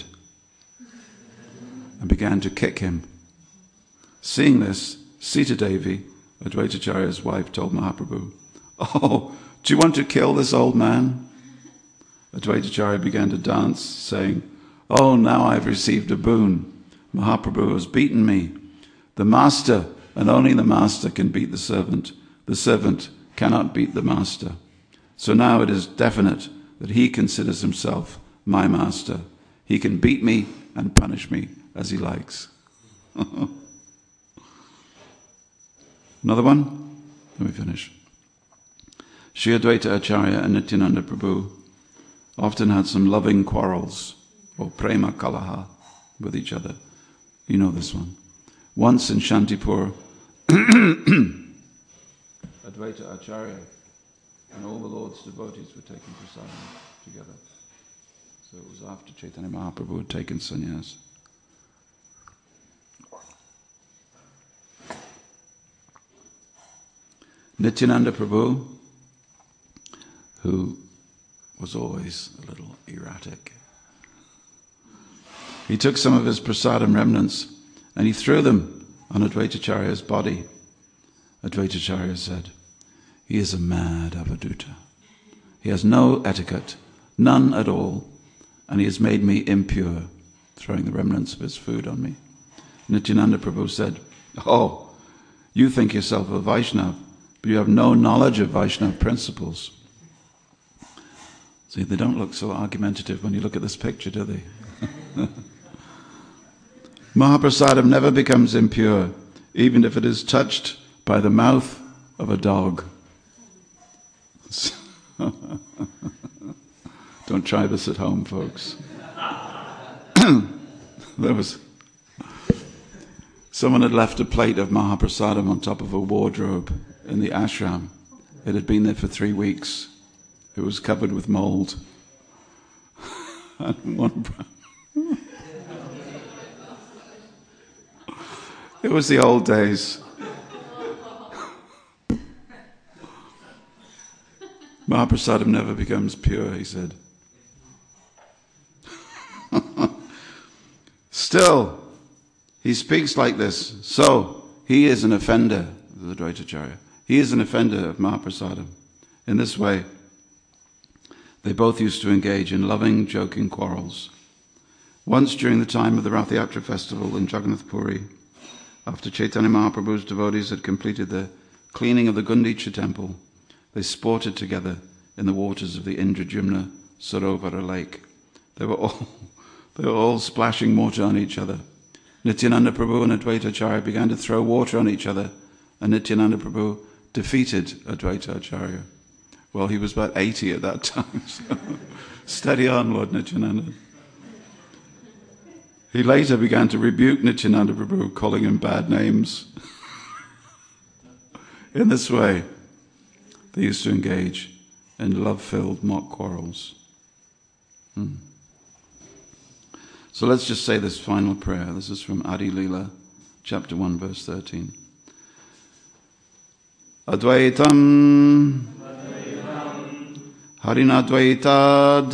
and began to kick him. Seeing this, Sita Devi, Advaitacharya's wife, told Mahaprabhu, "Oh, do you want to kill this old man?" Advaitacharya began to dance, saying, "Oh, now I've received a boon. Mahaprabhu has beaten me. The master, and only the master, can beat the servant. The servant cannot beat the master. So now it is definite that he considers himself my master. He can beat me and punish me as he likes." Another one? Let me finish. Sri Advaita Acharya and Nityananda Prabhu often had some loving quarrels, or prema kalaha, with each other. You know this one. Once in Shantipur, Advaita Acharya and all the Lord's devotees were taking prasadam together. So it was after Chaitanya Mahaprabhu had taken sannyas. Nityananda Prabhu, who was always a little erratic, he took some of his prasadam remnants and he threw them on Advaitacharya's body. Advaitacharya said, "He is a mad avadhuta. He has no etiquette, none at all, and he has made me impure, throwing the remnants of his food on me." Nityananda Prabhu said, "Oh, you think yourself a Vaishnava, but you have no knowledge of Vaishnava principles." See, they don't look so argumentative when you look at this picture, do they? Mahaprasadam never becomes impure, even if it is touched by the mouth of a dog. Don't try this at home, folks. There was someone had left a plate of Mahaprasadam on top of a wardrobe in the ashram. It had been there for three weeks. It was covered with mold. And one It was the old days. Mahaprasadam never becomes pure, he said. Still, he speaks like this. So, he is an offender, the Advaitacharya. He is an offender of Mahaprasadam. In this way, they both used to engage in loving, joking quarrels. Once during the time of the Rath Yatra festival in Jagannath Puri, after Chaitanya Mahaprabhu's devotees had completed the cleaning of the Gundicha temple, they sported together in the waters of the Indradyumna Sarovara lake. They were all, they were all splashing water on each other. Nityananda Prabhu and Advaita Acharya began to throw water on each other, and Nityananda Prabhu defeated Advaita Acharya. Well, he was about eighty at that time, so steady on, Lord Nityananda. He later began to rebuke Nityananda Prabhu, calling him bad names. In this way, they used to engage in love-filled mock quarrels. Hmm. So let's just say this final prayer. This is from Adi Leela, chapter one, verse thirteen. Advaitam Harinadvaitad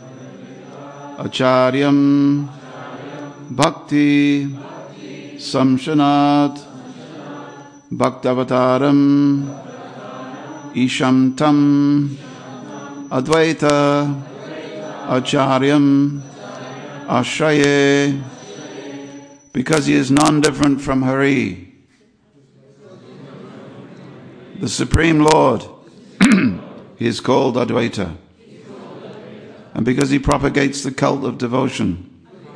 Acharyam Bhakti Samshanat Bhaktavataram Isham Tam Advaita Acharyam Ashraye, because he is non-different from Hari, the Supreme Lord. He is called Advaita. And because he propagates the cult of devotion,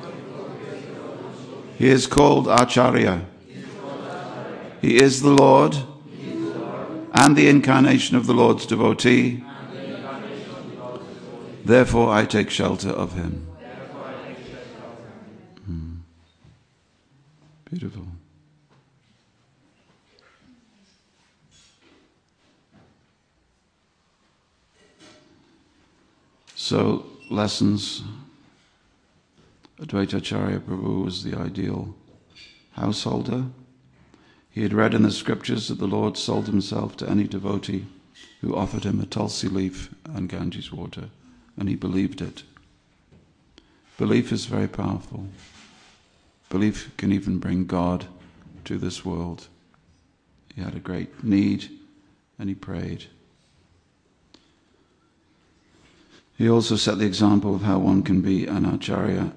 he is called Acharya. He is the Lord and the incarnation of the Lord's devotee. Therefore I take shelter of him. Hmm. Beautiful. So, lessons Advaita Acharya Prabhu was the ideal householder. He had read in the scriptures that the Lord sold himself to any devotee who offered him a tulsi leaf and Ganges water, and he believed it. Belief is very powerful. Belief can even bring God to this world. He had a great need, and he prayed. He also set the example of how one can be an acharya.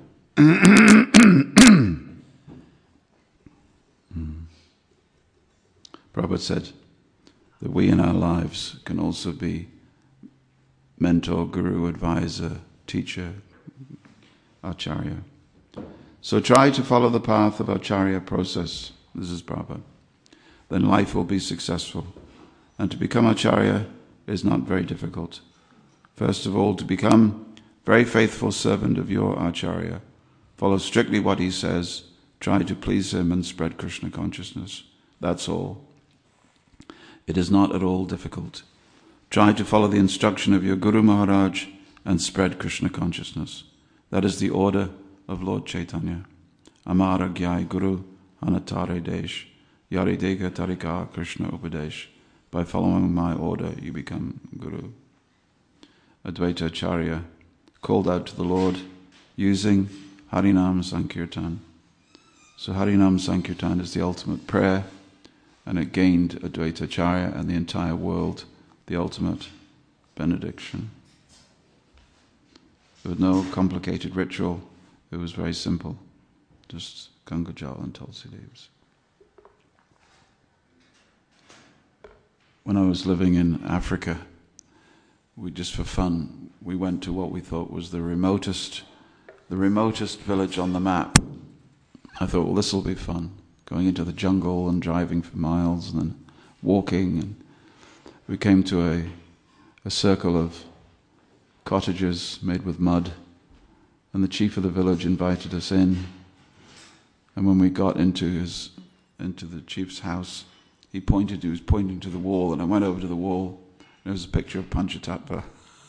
Prabhupada said that we in our lives can also be mentor, guru, advisor, teacher, acharya. So try to follow the path of acharya process. This is Prabhupada. Then life will be successful. And to become acharya is not very difficult. First of all, to become very faithful servant of your acharya. Follow strictly what he says. Try to please him and spread Krishna consciousness. That's all. It is not at all difficult. Try to follow the instruction of your Guru Maharaj and spread Krishna consciousness. That is the order of Lord Chaitanya. Amara Gyai Guru Anatare Desh Yarideka Tarika Krishna Upadesh. By following my order, you become Guru. Advaita Acharya called out to the Lord using Harinam Sankirtan. So Harinam Sankirtan is the ultimate prayer, and it gained Advaita Acharya and the entire world the ultimate benediction. There was no complicated ritual. It was very simple. Just Ganga Jal and Tulsi leaves. When I was living in Africa, we just for fun, we went to what we thought was the remotest, the remotest village on the map. I thought, well, this will be fun. Going into the jungle and driving for miles and then walking. And we came to a, a circle of cottages made with mud, and the chief of the village invited us in. And when we got into his, into the chief's house, he pointed, he was pointing to the wall, and I went over to the wall, and there was a picture of Panchatattva.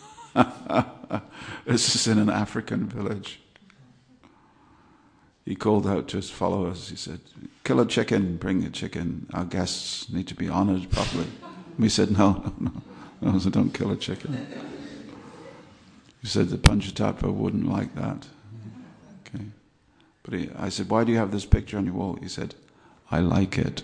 This is in an African village. He called out to his followers, he said, kill a chicken, bring a chicken, our guests need to be honored properly. We said, no, no, no, so don't kill a chicken. He said the Panchatattva wouldn't like that. Okay. But he, I said, why do you have this picture on your wall? He said, I like it.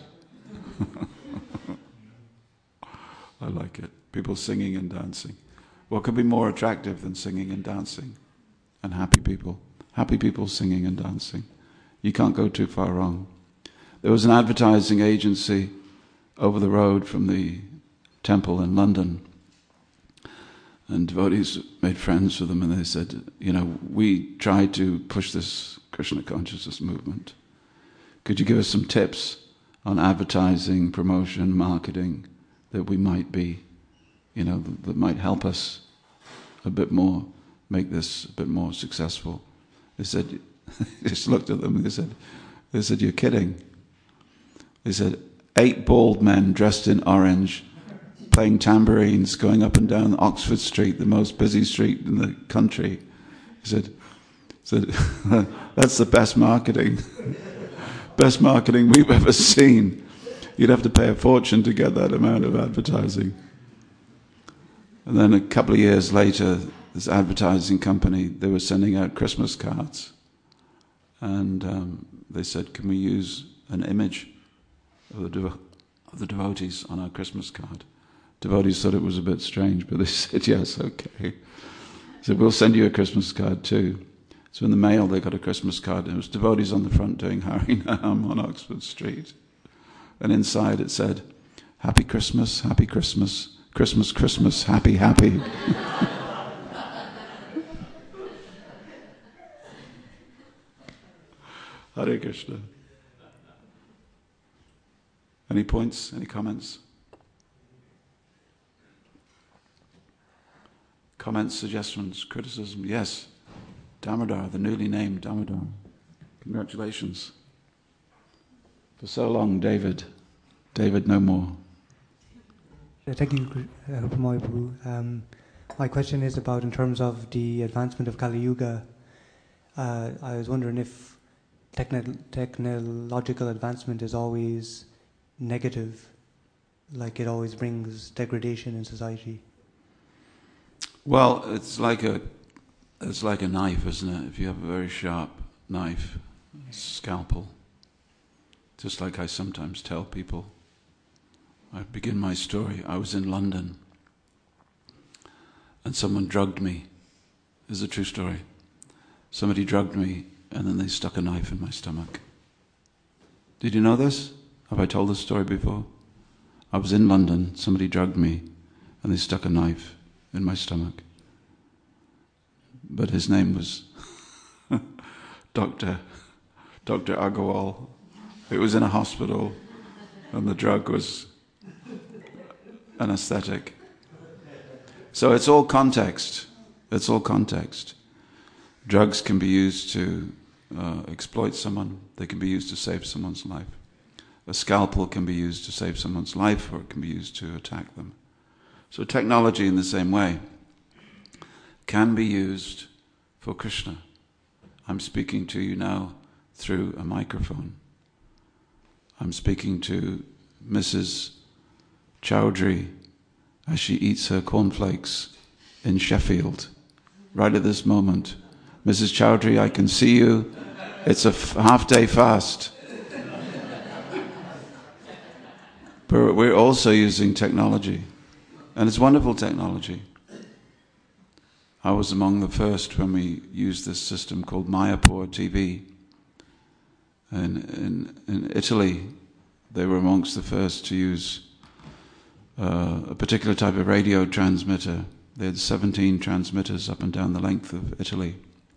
I like it. People singing and dancing. What could be more attractive than singing and dancing? And happy people. Happy people singing and dancing. You can't go too far wrong. There was an advertising agency over the road from the temple in London. And devotees made friends with them, and they said, you know, we tried to push this Krishna consciousness movement. Could you give us some tips on advertising, promotion, marketing, that we might be, you know, that, that might help us a bit more, make this a bit more successful? They said, they just looked at them and they said, they said, you're kidding. They said, eight bald men dressed in orange, playing tambourines, going up and down Oxford Street, the most busy street in the country. He said, said that's the best marketing. Best marketing we've ever seen. You'd have to pay a fortune to get that amount of advertising. And then a couple of years later, this advertising company, they were sending out Christmas cards. And um, they said, can we use an image of the, devo- of the devotees on our Christmas card? Devotees thought it was a bit strange, but they said, yes, okay. They said, we'll send you a Christmas card too. So in the mail they got a Christmas card, and it was devotees on the front doing Harinam on Oxford Street. And inside it said, Happy Christmas, Happy Christmas, Christmas, Christmas, Happy, Happy. Hare Krishna. Any points, any comments? Comments, suggestions, criticism? Yes. Damodar, the newly named Damodar. Congratulations. For so long, David. David, no more. Thank you, uh, Prabhu Prabhu. Um, my question is about in terms of the advancement of Kali Yuga. uh, I was wondering if techni- technological advancement is always negative, like it always brings degradation in society. Well, it's like a it's like a knife, isn't it? If you have a very sharp knife, scalpel, just like I sometimes tell people. I begin my story. I was in London and someone drugged me. This is a true story. Somebody drugged me and then they stuck a knife in my stomach. Did you know this? Have I told this story before? I was in London, somebody drugged me and they stuck a knife in my stomach. But his name was Doctor Doctor Agarwal. It was in a hospital and the drug was anesthetic. So it's all context. It's all context. Drugs can be used to uh, exploit someone. They can be used to save someone's life. A scalpel can be used to save someone's life, or it can be used to attack them. So technology in the same way can be used for Krishna. I'm speaking to you now through a microphone. I'm speaking to Missus Chowdhury as she eats her cornflakes in Sheffield. Right at this moment. Missus Chowdhury, I can see you. It's a f- half-day fast. But we're also using technology. And it's wonderful technology. I was among the first when we used this system called Mayapur T V. And in, in Italy, they were amongst the first to use uh, a particular type of radio transmitter. They had seventeen transmitters up and down the length of Italy.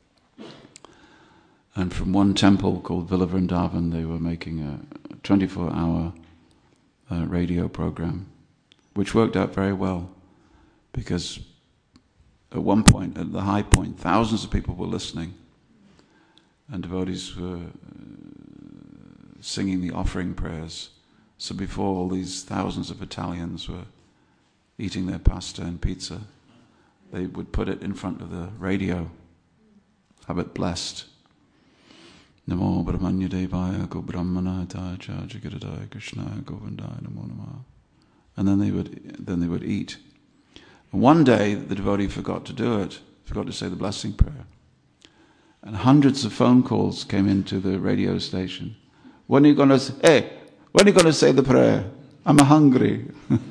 And from one temple called Villa Vrindavan, they were making a twenty-four hour uh, radio program, which worked out very well, because at one point, at the high point, thousands of people were listening, and devotees were uh, singing the offering prayers. So before all these thousands of Italians were eating their pasta and pizza, they would put it in front of the radio, have it blessed. Namo Brahmanya Devaya Go Brahmana Taja Jagadaya Krishna Govindaya Namo Namah. And then they would then they would eat. And one day the devotee forgot to do it, forgot to say the blessing prayer. And hundreds of phone calls came into the radio station. When are you gonna say hey, when are you gonna say the prayer? I'm hungry.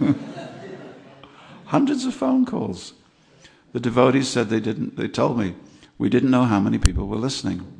Hundreds of phone calls. The devotees said they didn't they told me, we didn't know how many people were listening.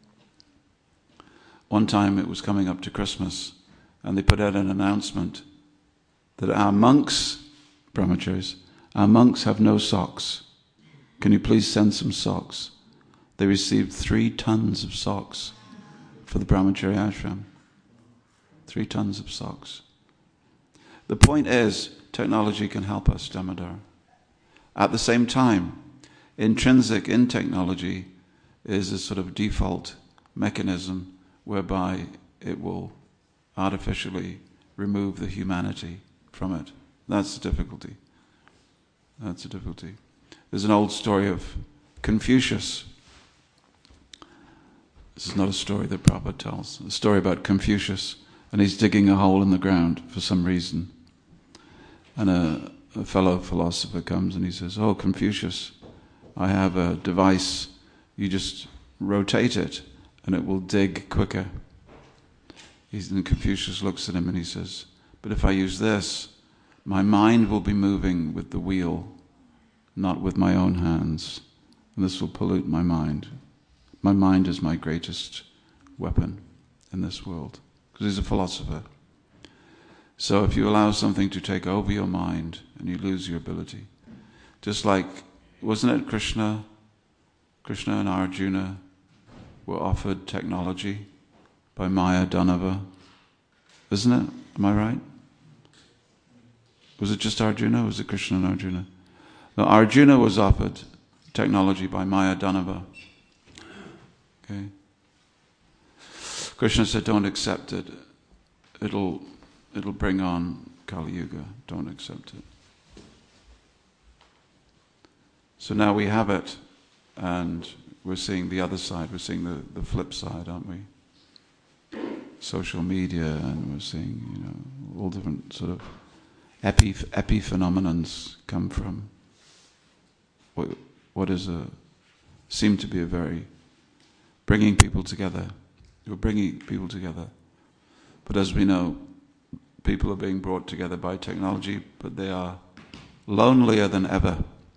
One time it was coming up to Christmas, and they put out an announcement that our monks, brahmacharis, our monks have no socks. Can you please send some socks? They received three tons of socks for the brahmachari ashram. Three tons of socks. The point is, technology can help us, Damodar. At the same time, intrinsic in technology is a sort of default mechanism whereby it will artificially remove the humanity from it. That's the difficulty. That's the difficulty. There's an old story of Confucius. This is not a story that Prabhupada tells. A story about Confucius, and he's digging a hole in the ground for some reason. And a, a fellow philosopher comes and he says, "Oh, Confucius, I have a device. You just rotate it and it will dig quicker." He's, and Confucius looks at him and he says, "But if I use this, my mind will be moving with the wheel, not with my own hands. And this will pollute my mind. My mind is my greatest weapon in this world." Because he's a philosopher. So if you allow something to take over your mind and you lose your ability, just like, wasn't it Krishna, Krishna and Arjuna were offered technology by Maya Danava? Isn't it? Am I right? Was it just Arjuna or was it Krishna and Arjuna? No, Arjuna was offered technology by Maya Danava. Okay. Krishna said, "Don't accept it. It'll it'll bring on Kali Yuga. Don't accept it." So now we have it, and we're seeing the other side, we're seeing the, the flip side, aren't we? Social media, and we're seeing, you know, all different sort of epi epiphenomenons come from what, what is a, seem to be a very, bringing people together. We're bringing people together. But as we know, people are being brought together by technology, but they are lonelier than ever.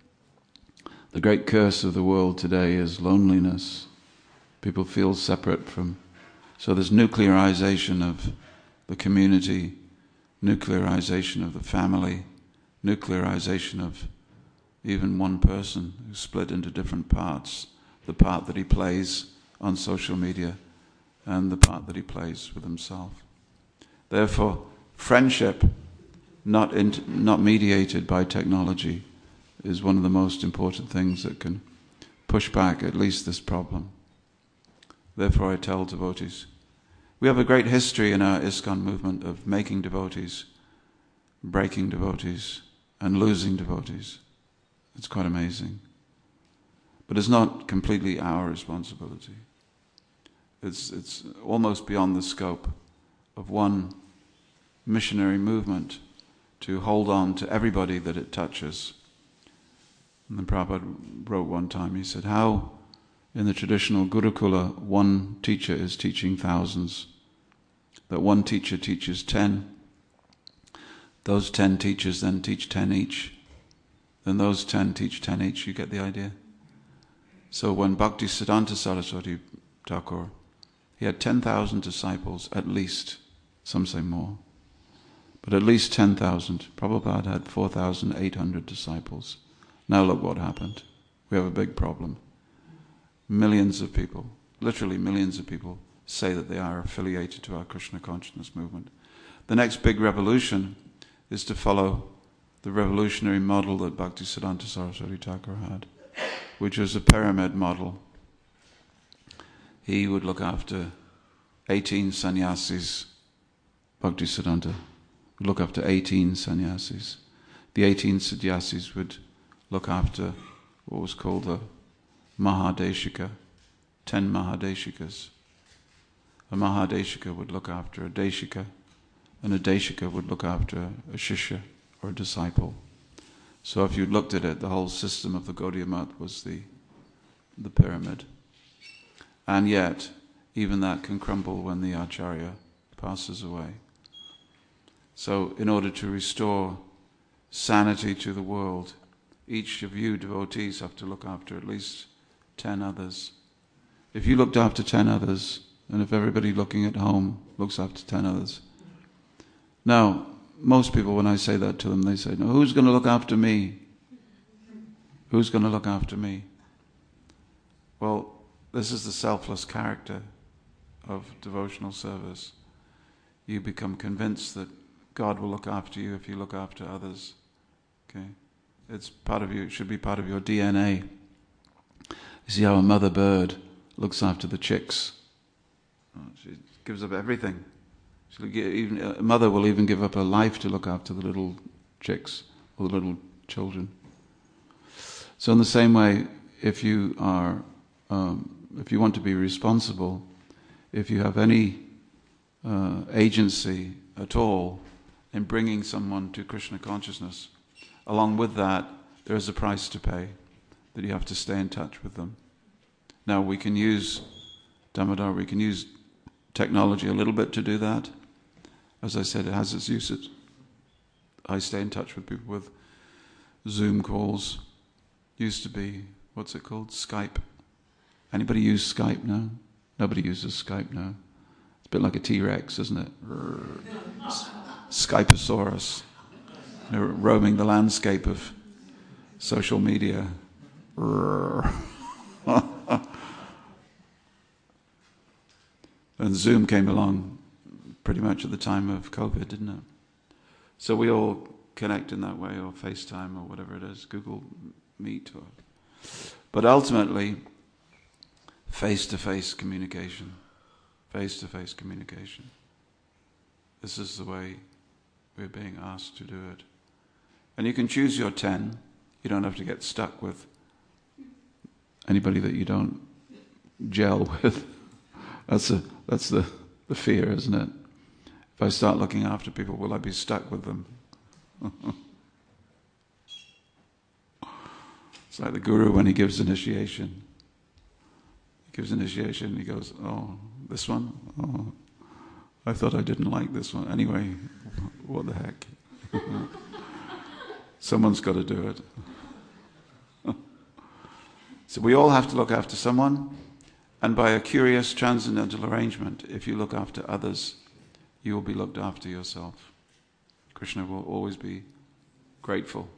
The great curse of the world today is loneliness. People feel separate from... So there's nuclearization of the community, nuclearization of the family, nuclearization of even one person who's split into different parts, the part that he plays on social media and the part that he plays with himself. Therefore, friendship, not int- not mediated by technology, is one of the most important things that can push back at least this problem. Therefore, I tell devotees, we have a great history in our ISKCON movement of making devotees, breaking devotees, and losing devotees. It's quite amazing. But it's not completely our responsibility. It's, it's almost beyond the scope of one missionary movement to hold on to everybody that it touches. And then Prabhupada wrote one time, he said, how in the traditional Gurukula one teacher is teaching thousands, that one teacher teaches ten, those ten teachers then teach ten each, then those ten teach ten each. You get the idea? So when Bhaktisiddhanta Saraswati Thakur, he had ten thousand disciples at least, some say more, but at least ten thousand. Prabhupada had four thousand eight hundred disciples. Now look what happened. We have a big problem. Millions of people, literally millions of people, say that they are affiliated to our Krishna consciousness movement. The next big revolution is to follow the revolutionary model that Bhaktisiddhanta Saraswati Thakur had, which was a pyramid model. He would look after eighteen sannyasis. Bhaktisiddhanta would look after eighteen sannyasis. The eighteen sannyasis would look after what was called the Mahadeshika, ten Mahadeshikas. A Mahadeshika would look after a Deshika, and a Deshika would look after a Shishya, or a disciple. So if you looked at it, the whole system of the Gaudiya Math was the, the pyramid. And yet, even that can crumble when the Acharya passes away. So in order to restore sanity to the world, each of you devotees have to look after at least ten others. If you looked after ten others, and if everybody looking at home looks after ten others. Now, most people, when I say that to them, they say, no, who's going to look after me? Who's going to look after me? Well, this is the selfless character of devotional service. You become convinced that God will look after you if you look after others. Okay? It's part of you, it should be part of your D N A. You see how a mother bird looks after the chicks. She gives up everything. She'll give, even, a mother will even give up her life to look after the little chicks or the little children. So in the same way, if you are, um, if you want to be responsible, if you have any uh, agency at all in bringing someone to Krishna consciousness, along with that, there is a price to pay, that you have to stay in touch with them. Now we can use Damodar, we can use technology a little bit to do that. As I said, it has its uses. I stay in touch with people with Zoom calls. Used to be, what's it called? Skype. Anybody use Skype now? Nobody uses Skype now. It's a bit like a T-Rex, isn't it? Skyposaurus. You know, roaming the landscape of social media. And Zoom came along pretty much at the time of COVID, didn't it? So we all connect in that way, or FaceTime, or whatever it is, Google Meet. Or, but ultimately, face-to-face communication. Face-to-face communication. This is the way we're being asked to do it. And you can choose your ten. You don't have to get stuck with anybody that you don't gel with. That's a, that's the, the fear, isn't it? If I start looking after people, will I be stuck with them? It's like the guru when he gives initiation. He gives initiation and he goes, oh, this one? Oh, I thought I didn't like this one. Anyway, what the heck? Someone's got to do it. So we all have to look after someone, and by a curious transcendental arrangement, if you look after others, you will be looked after yourself. Krishna will always be grateful.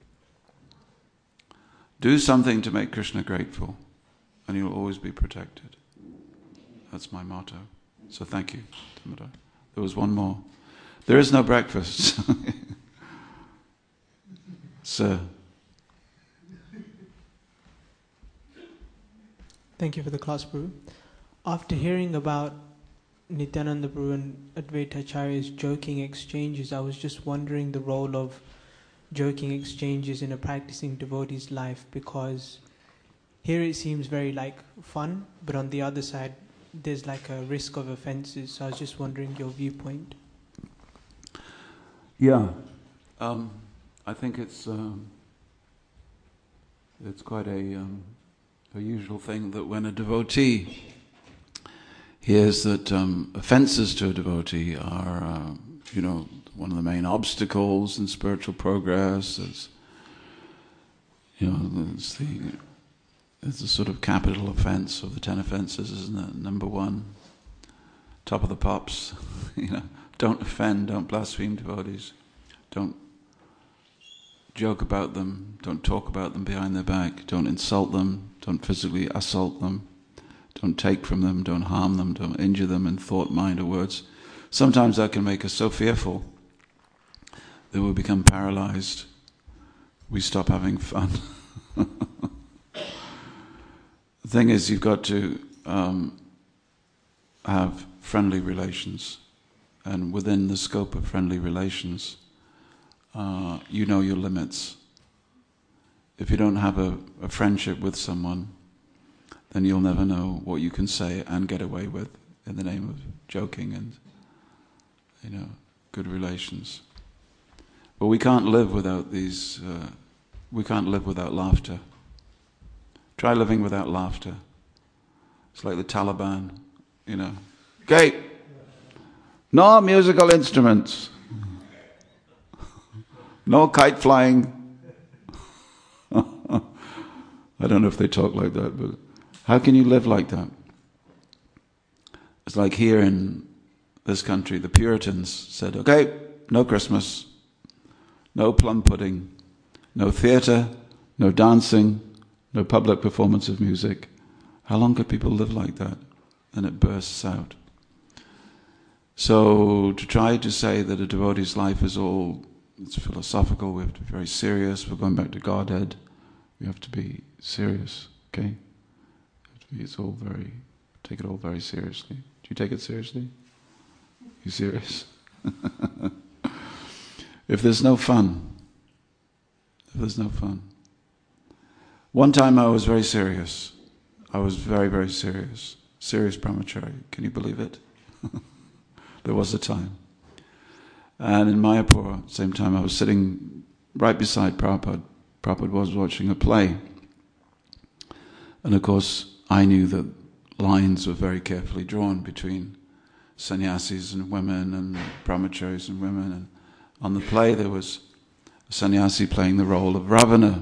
Do something to make Krishna grateful, and you'll always be protected. That's my motto. So thank you, Damodar. There was one more. There is no breakfast. Sir. Thank you for the class, Prabhu. After hearing about Nityananda Prabhu and Advaita Acharya's joking exchanges, I was just wondering the role of joking exchanges in a practicing devotee's life, because here it seems very like fun, but on the other side there's like a risk of offences. So I was just wondering your viewpoint. Yeah, um, I think it's um, it's quite a um, a usual thing that when a devotee hears that um, offences to a devotee are, uh, you know, one of the main obstacles in spiritual progress. It's, you know, it's the it's the sort of capital offence of the ten offences, isn't it? Number one, top of the pops. You know, don't offend, don't blaspheme devotees, don't joke about them, don't talk about them behind their back, don't insult them, don't physically assault them, don't take from them, don't harm them, don't injure them in thought, mind, or words. Sometimes that can make us so fearful that we become paralyzed. We stop having fun. The thing is, you've got to um, have friendly relations, and within the scope of friendly relations, uh, you know your limits. If you don't have a, a friendship with someone, then you'll never know what you can say and get away with in the name of joking and, you know, good relations. But we can't live without these, uh, we can't live without laughter. Try living without laughter. It's like the Taliban, you know. Okay, no musical instruments. No kite flying. I don't know if they talk like that, but how can you live like that? It's like here in this country, the Puritans said, okay, no Christmas, no plum pudding, no theatre, no dancing, no public performance of music. How long could people live like that? And it bursts out. So to try to say that a devotee's life is all, it's philosophical, we have to be very serious, we're going back to Godhead, we have to be serious, okay? It's all very, take it all very seriously. Do you take it seriously? You serious? If there's no fun, if there's no fun. One time I was very serious. I was very, very serious. Serious brahmachari. Can you believe it? There was a time. And in Mayapur, at the same time, I was sitting right beside Prabhupada. Prabhupada was watching a play. And of course, I knew that lines were very carefully drawn between sannyasis and women and brahmacharis and women. And on the play there was a sannyasi playing the role of Ravana.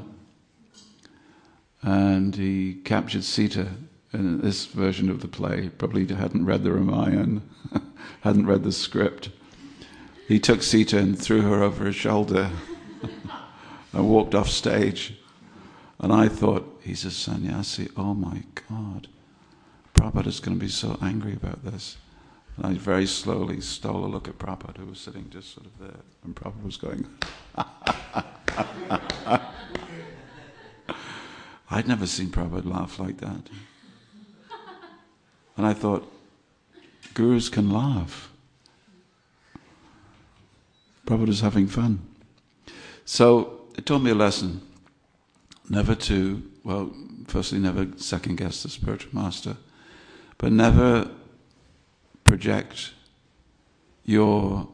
And he captured Sita in this version of the play. Probably hadn't read the Ramayana, hadn't read the script. He took Sita and threw her over his shoulder and walked off stage. And I thought, he's a sannyasi, oh my God. Prabhupada's going to be so angry about this. And I very slowly stole a look at Prabhupada, who was sitting just sort of there. And Prabhupada was going... I'd never seen Prabhupada laugh like that. And I thought, gurus can laugh. Prabhupada's having fun. So it taught me a lesson. Never to, well, firstly, never second guess the spiritual master. But never project your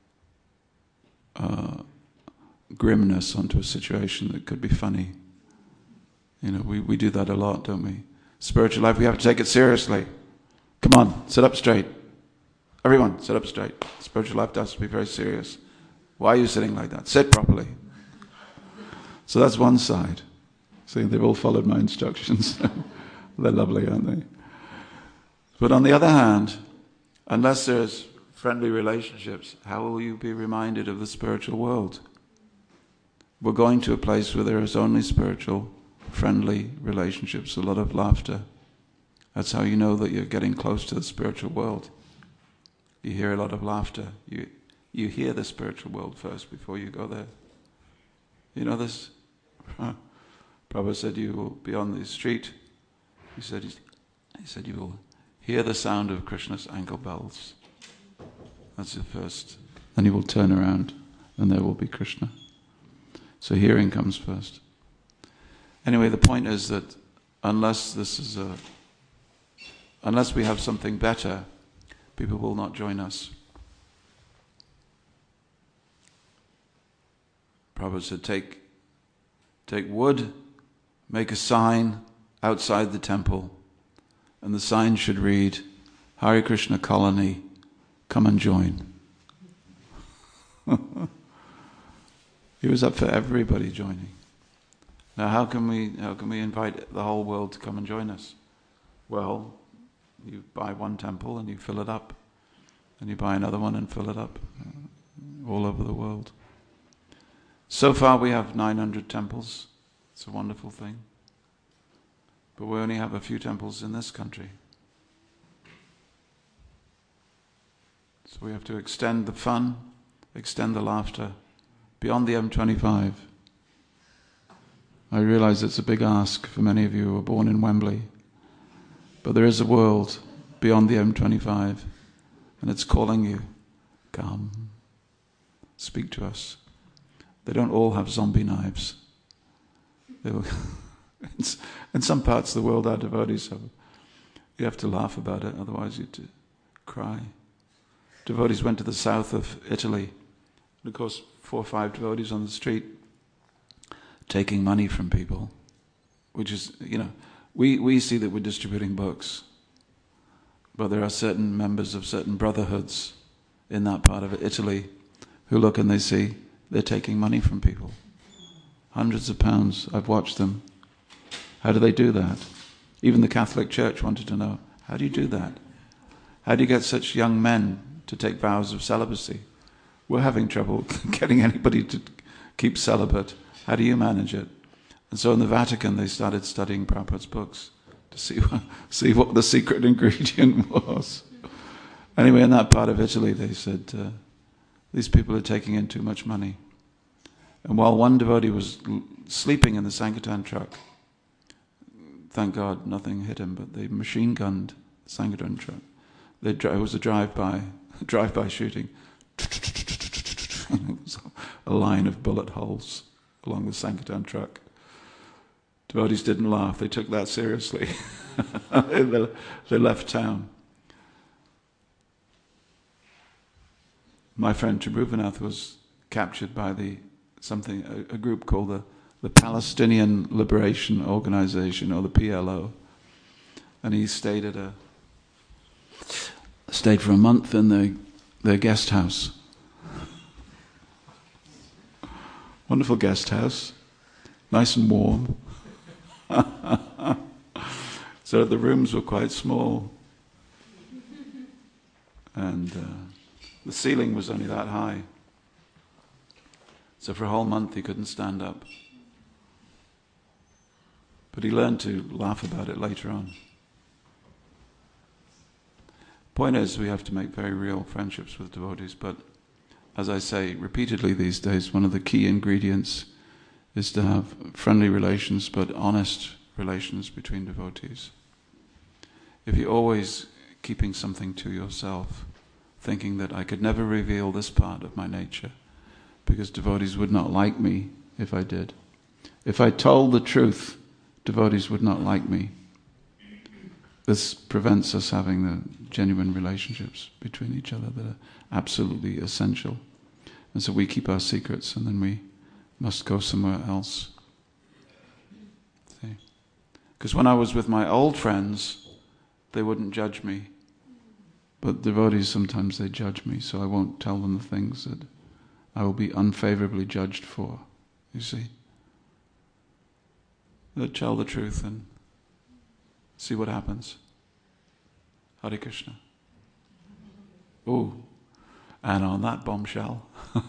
uh, grimness onto a situation that could be funny. You know, we, we do that a lot, don't we? Spiritual life, we have to take it seriously. Come on, sit up straight. Everyone, sit up straight. Spiritual life has to be very serious. Why are you sitting like that? Sit properly. So that's one side. See, they've all followed my instructions. They're lovely, aren't they? But on the other hand, unless there's friendly relationships, how will you be reminded of the spiritual world? We're going to a place where there is only spiritual, friendly relationships, a lot of laughter. That's how you know that you're getting close to the spiritual world. You hear a lot of laughter. You you hear the spiritual world first before you go there. You know this? Prabhupada said you will be on the street. He said he said you will hear the sound of Krishna's ankle bells. That's the first. Then you will turn around and there will be Krishna. So hearing comes first. Anyway, the point is that unless this is a, unless we have something better, people will not join us. Prabhupada said, take, take wood, make a sign outside the temple, and the sign should read, Hare Krishna Colony, come and join. He was up for everybody joining. Now how can we how can we invite the whole world to come and join us? Well, you buy one temple and you fill it up, and you buy another one and fill it up, uh, all over the world. So far we have nine hundred temples. It's a wonderful thing. But we only have a few temples in this country. So we have to extend the fun, extend the laughter beyond the M twenty-five. I realize it's a big ask for many of you who were born in Wembley. But there is a world beyond the M twenty-five, and it's calling you. Come, speak to us. They don't all have zombie knives. They will in some parts of the world our devotees have. You have to laugh about it, otherwise you'd cry. Devotees went to the south of Italy, and of course four or five devotees on the street taking money from people, which is, you know, we, we see that we're distributing books, but there are certain members of certain brotherhoods in that part of Italy who look and they see they're taking money from people. Hundreds of pounds. I've watched them. How do they do that? Even the Catholic Church wanted to know, how do you do that? How do you get such young men to take vows of celibacy? We're having trouble getting anybody to keep celibate. How do you manage it? And so in the Vatican they started studying Prabhupada's books to see what, see what the secret ingredient was. Anyway, in that part of Italy they said, uh, these people are taking in too much money. And while one devotee was l- sleeping in the Sankirtan truck, thank God nothing hit him, but they machine gunned the Sankirtan truck. They dri- it was a drive-by, drive-by shooting. It was a line of bullet holes along the Sankirtan truck. Devotees didn't laugh, they took that seriously. they, they left town. My friend Tribhuvanath was captured by the something a, a group called the, the Palestinian Liberation Organization, or the P L O. And he stayed at a stayed for a month in the their guest house. Wonderful guest house, nice and warm. So the rooms were quite small, and uh, the ceiling was only that high. So for a whole month he couldn't stand up. But he learned to laugh about it later on. Point is, we have to make very real friendships with devotees, but as I say repeatedly these days, one of the key ingredients is to have friendly relations, but honest relations between devotees. If you're always keeping something to yourself, thinking that I could never reveal this part of my nature, because devotees would not like me if I did. If I told the truth, devotees would not like me. this prevents us having the genuine relationships between each other that are absolutely essential. And so we keep our secrets, and then we must go somewhere else. See? Because when I was with my old friends, they wouldn't judge me. But devotees, sometimes they judge me, so I won't tell them the things that I will be unfavorably judged for. You see? They'll tell the truth and see what happens. Hare Krishna. Oh, and on that bombshell,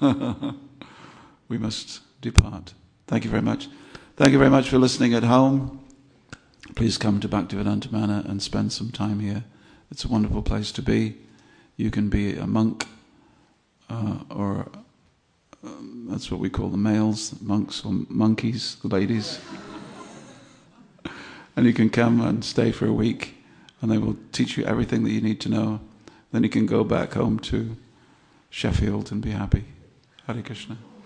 we must depart. Thank you very much. Thank you very much for listening at home. Please come to Bhaktivedanta Manor and spend some time here. It's a wonderful place to be. You can be a monk, uh, or um, that's what we call the males, monks or monkeys, the ladies. And you can come and stay for a week, and they will teach you everything that you need to know. Then you can go back home to Sheffield and be happy. Hare Krishna.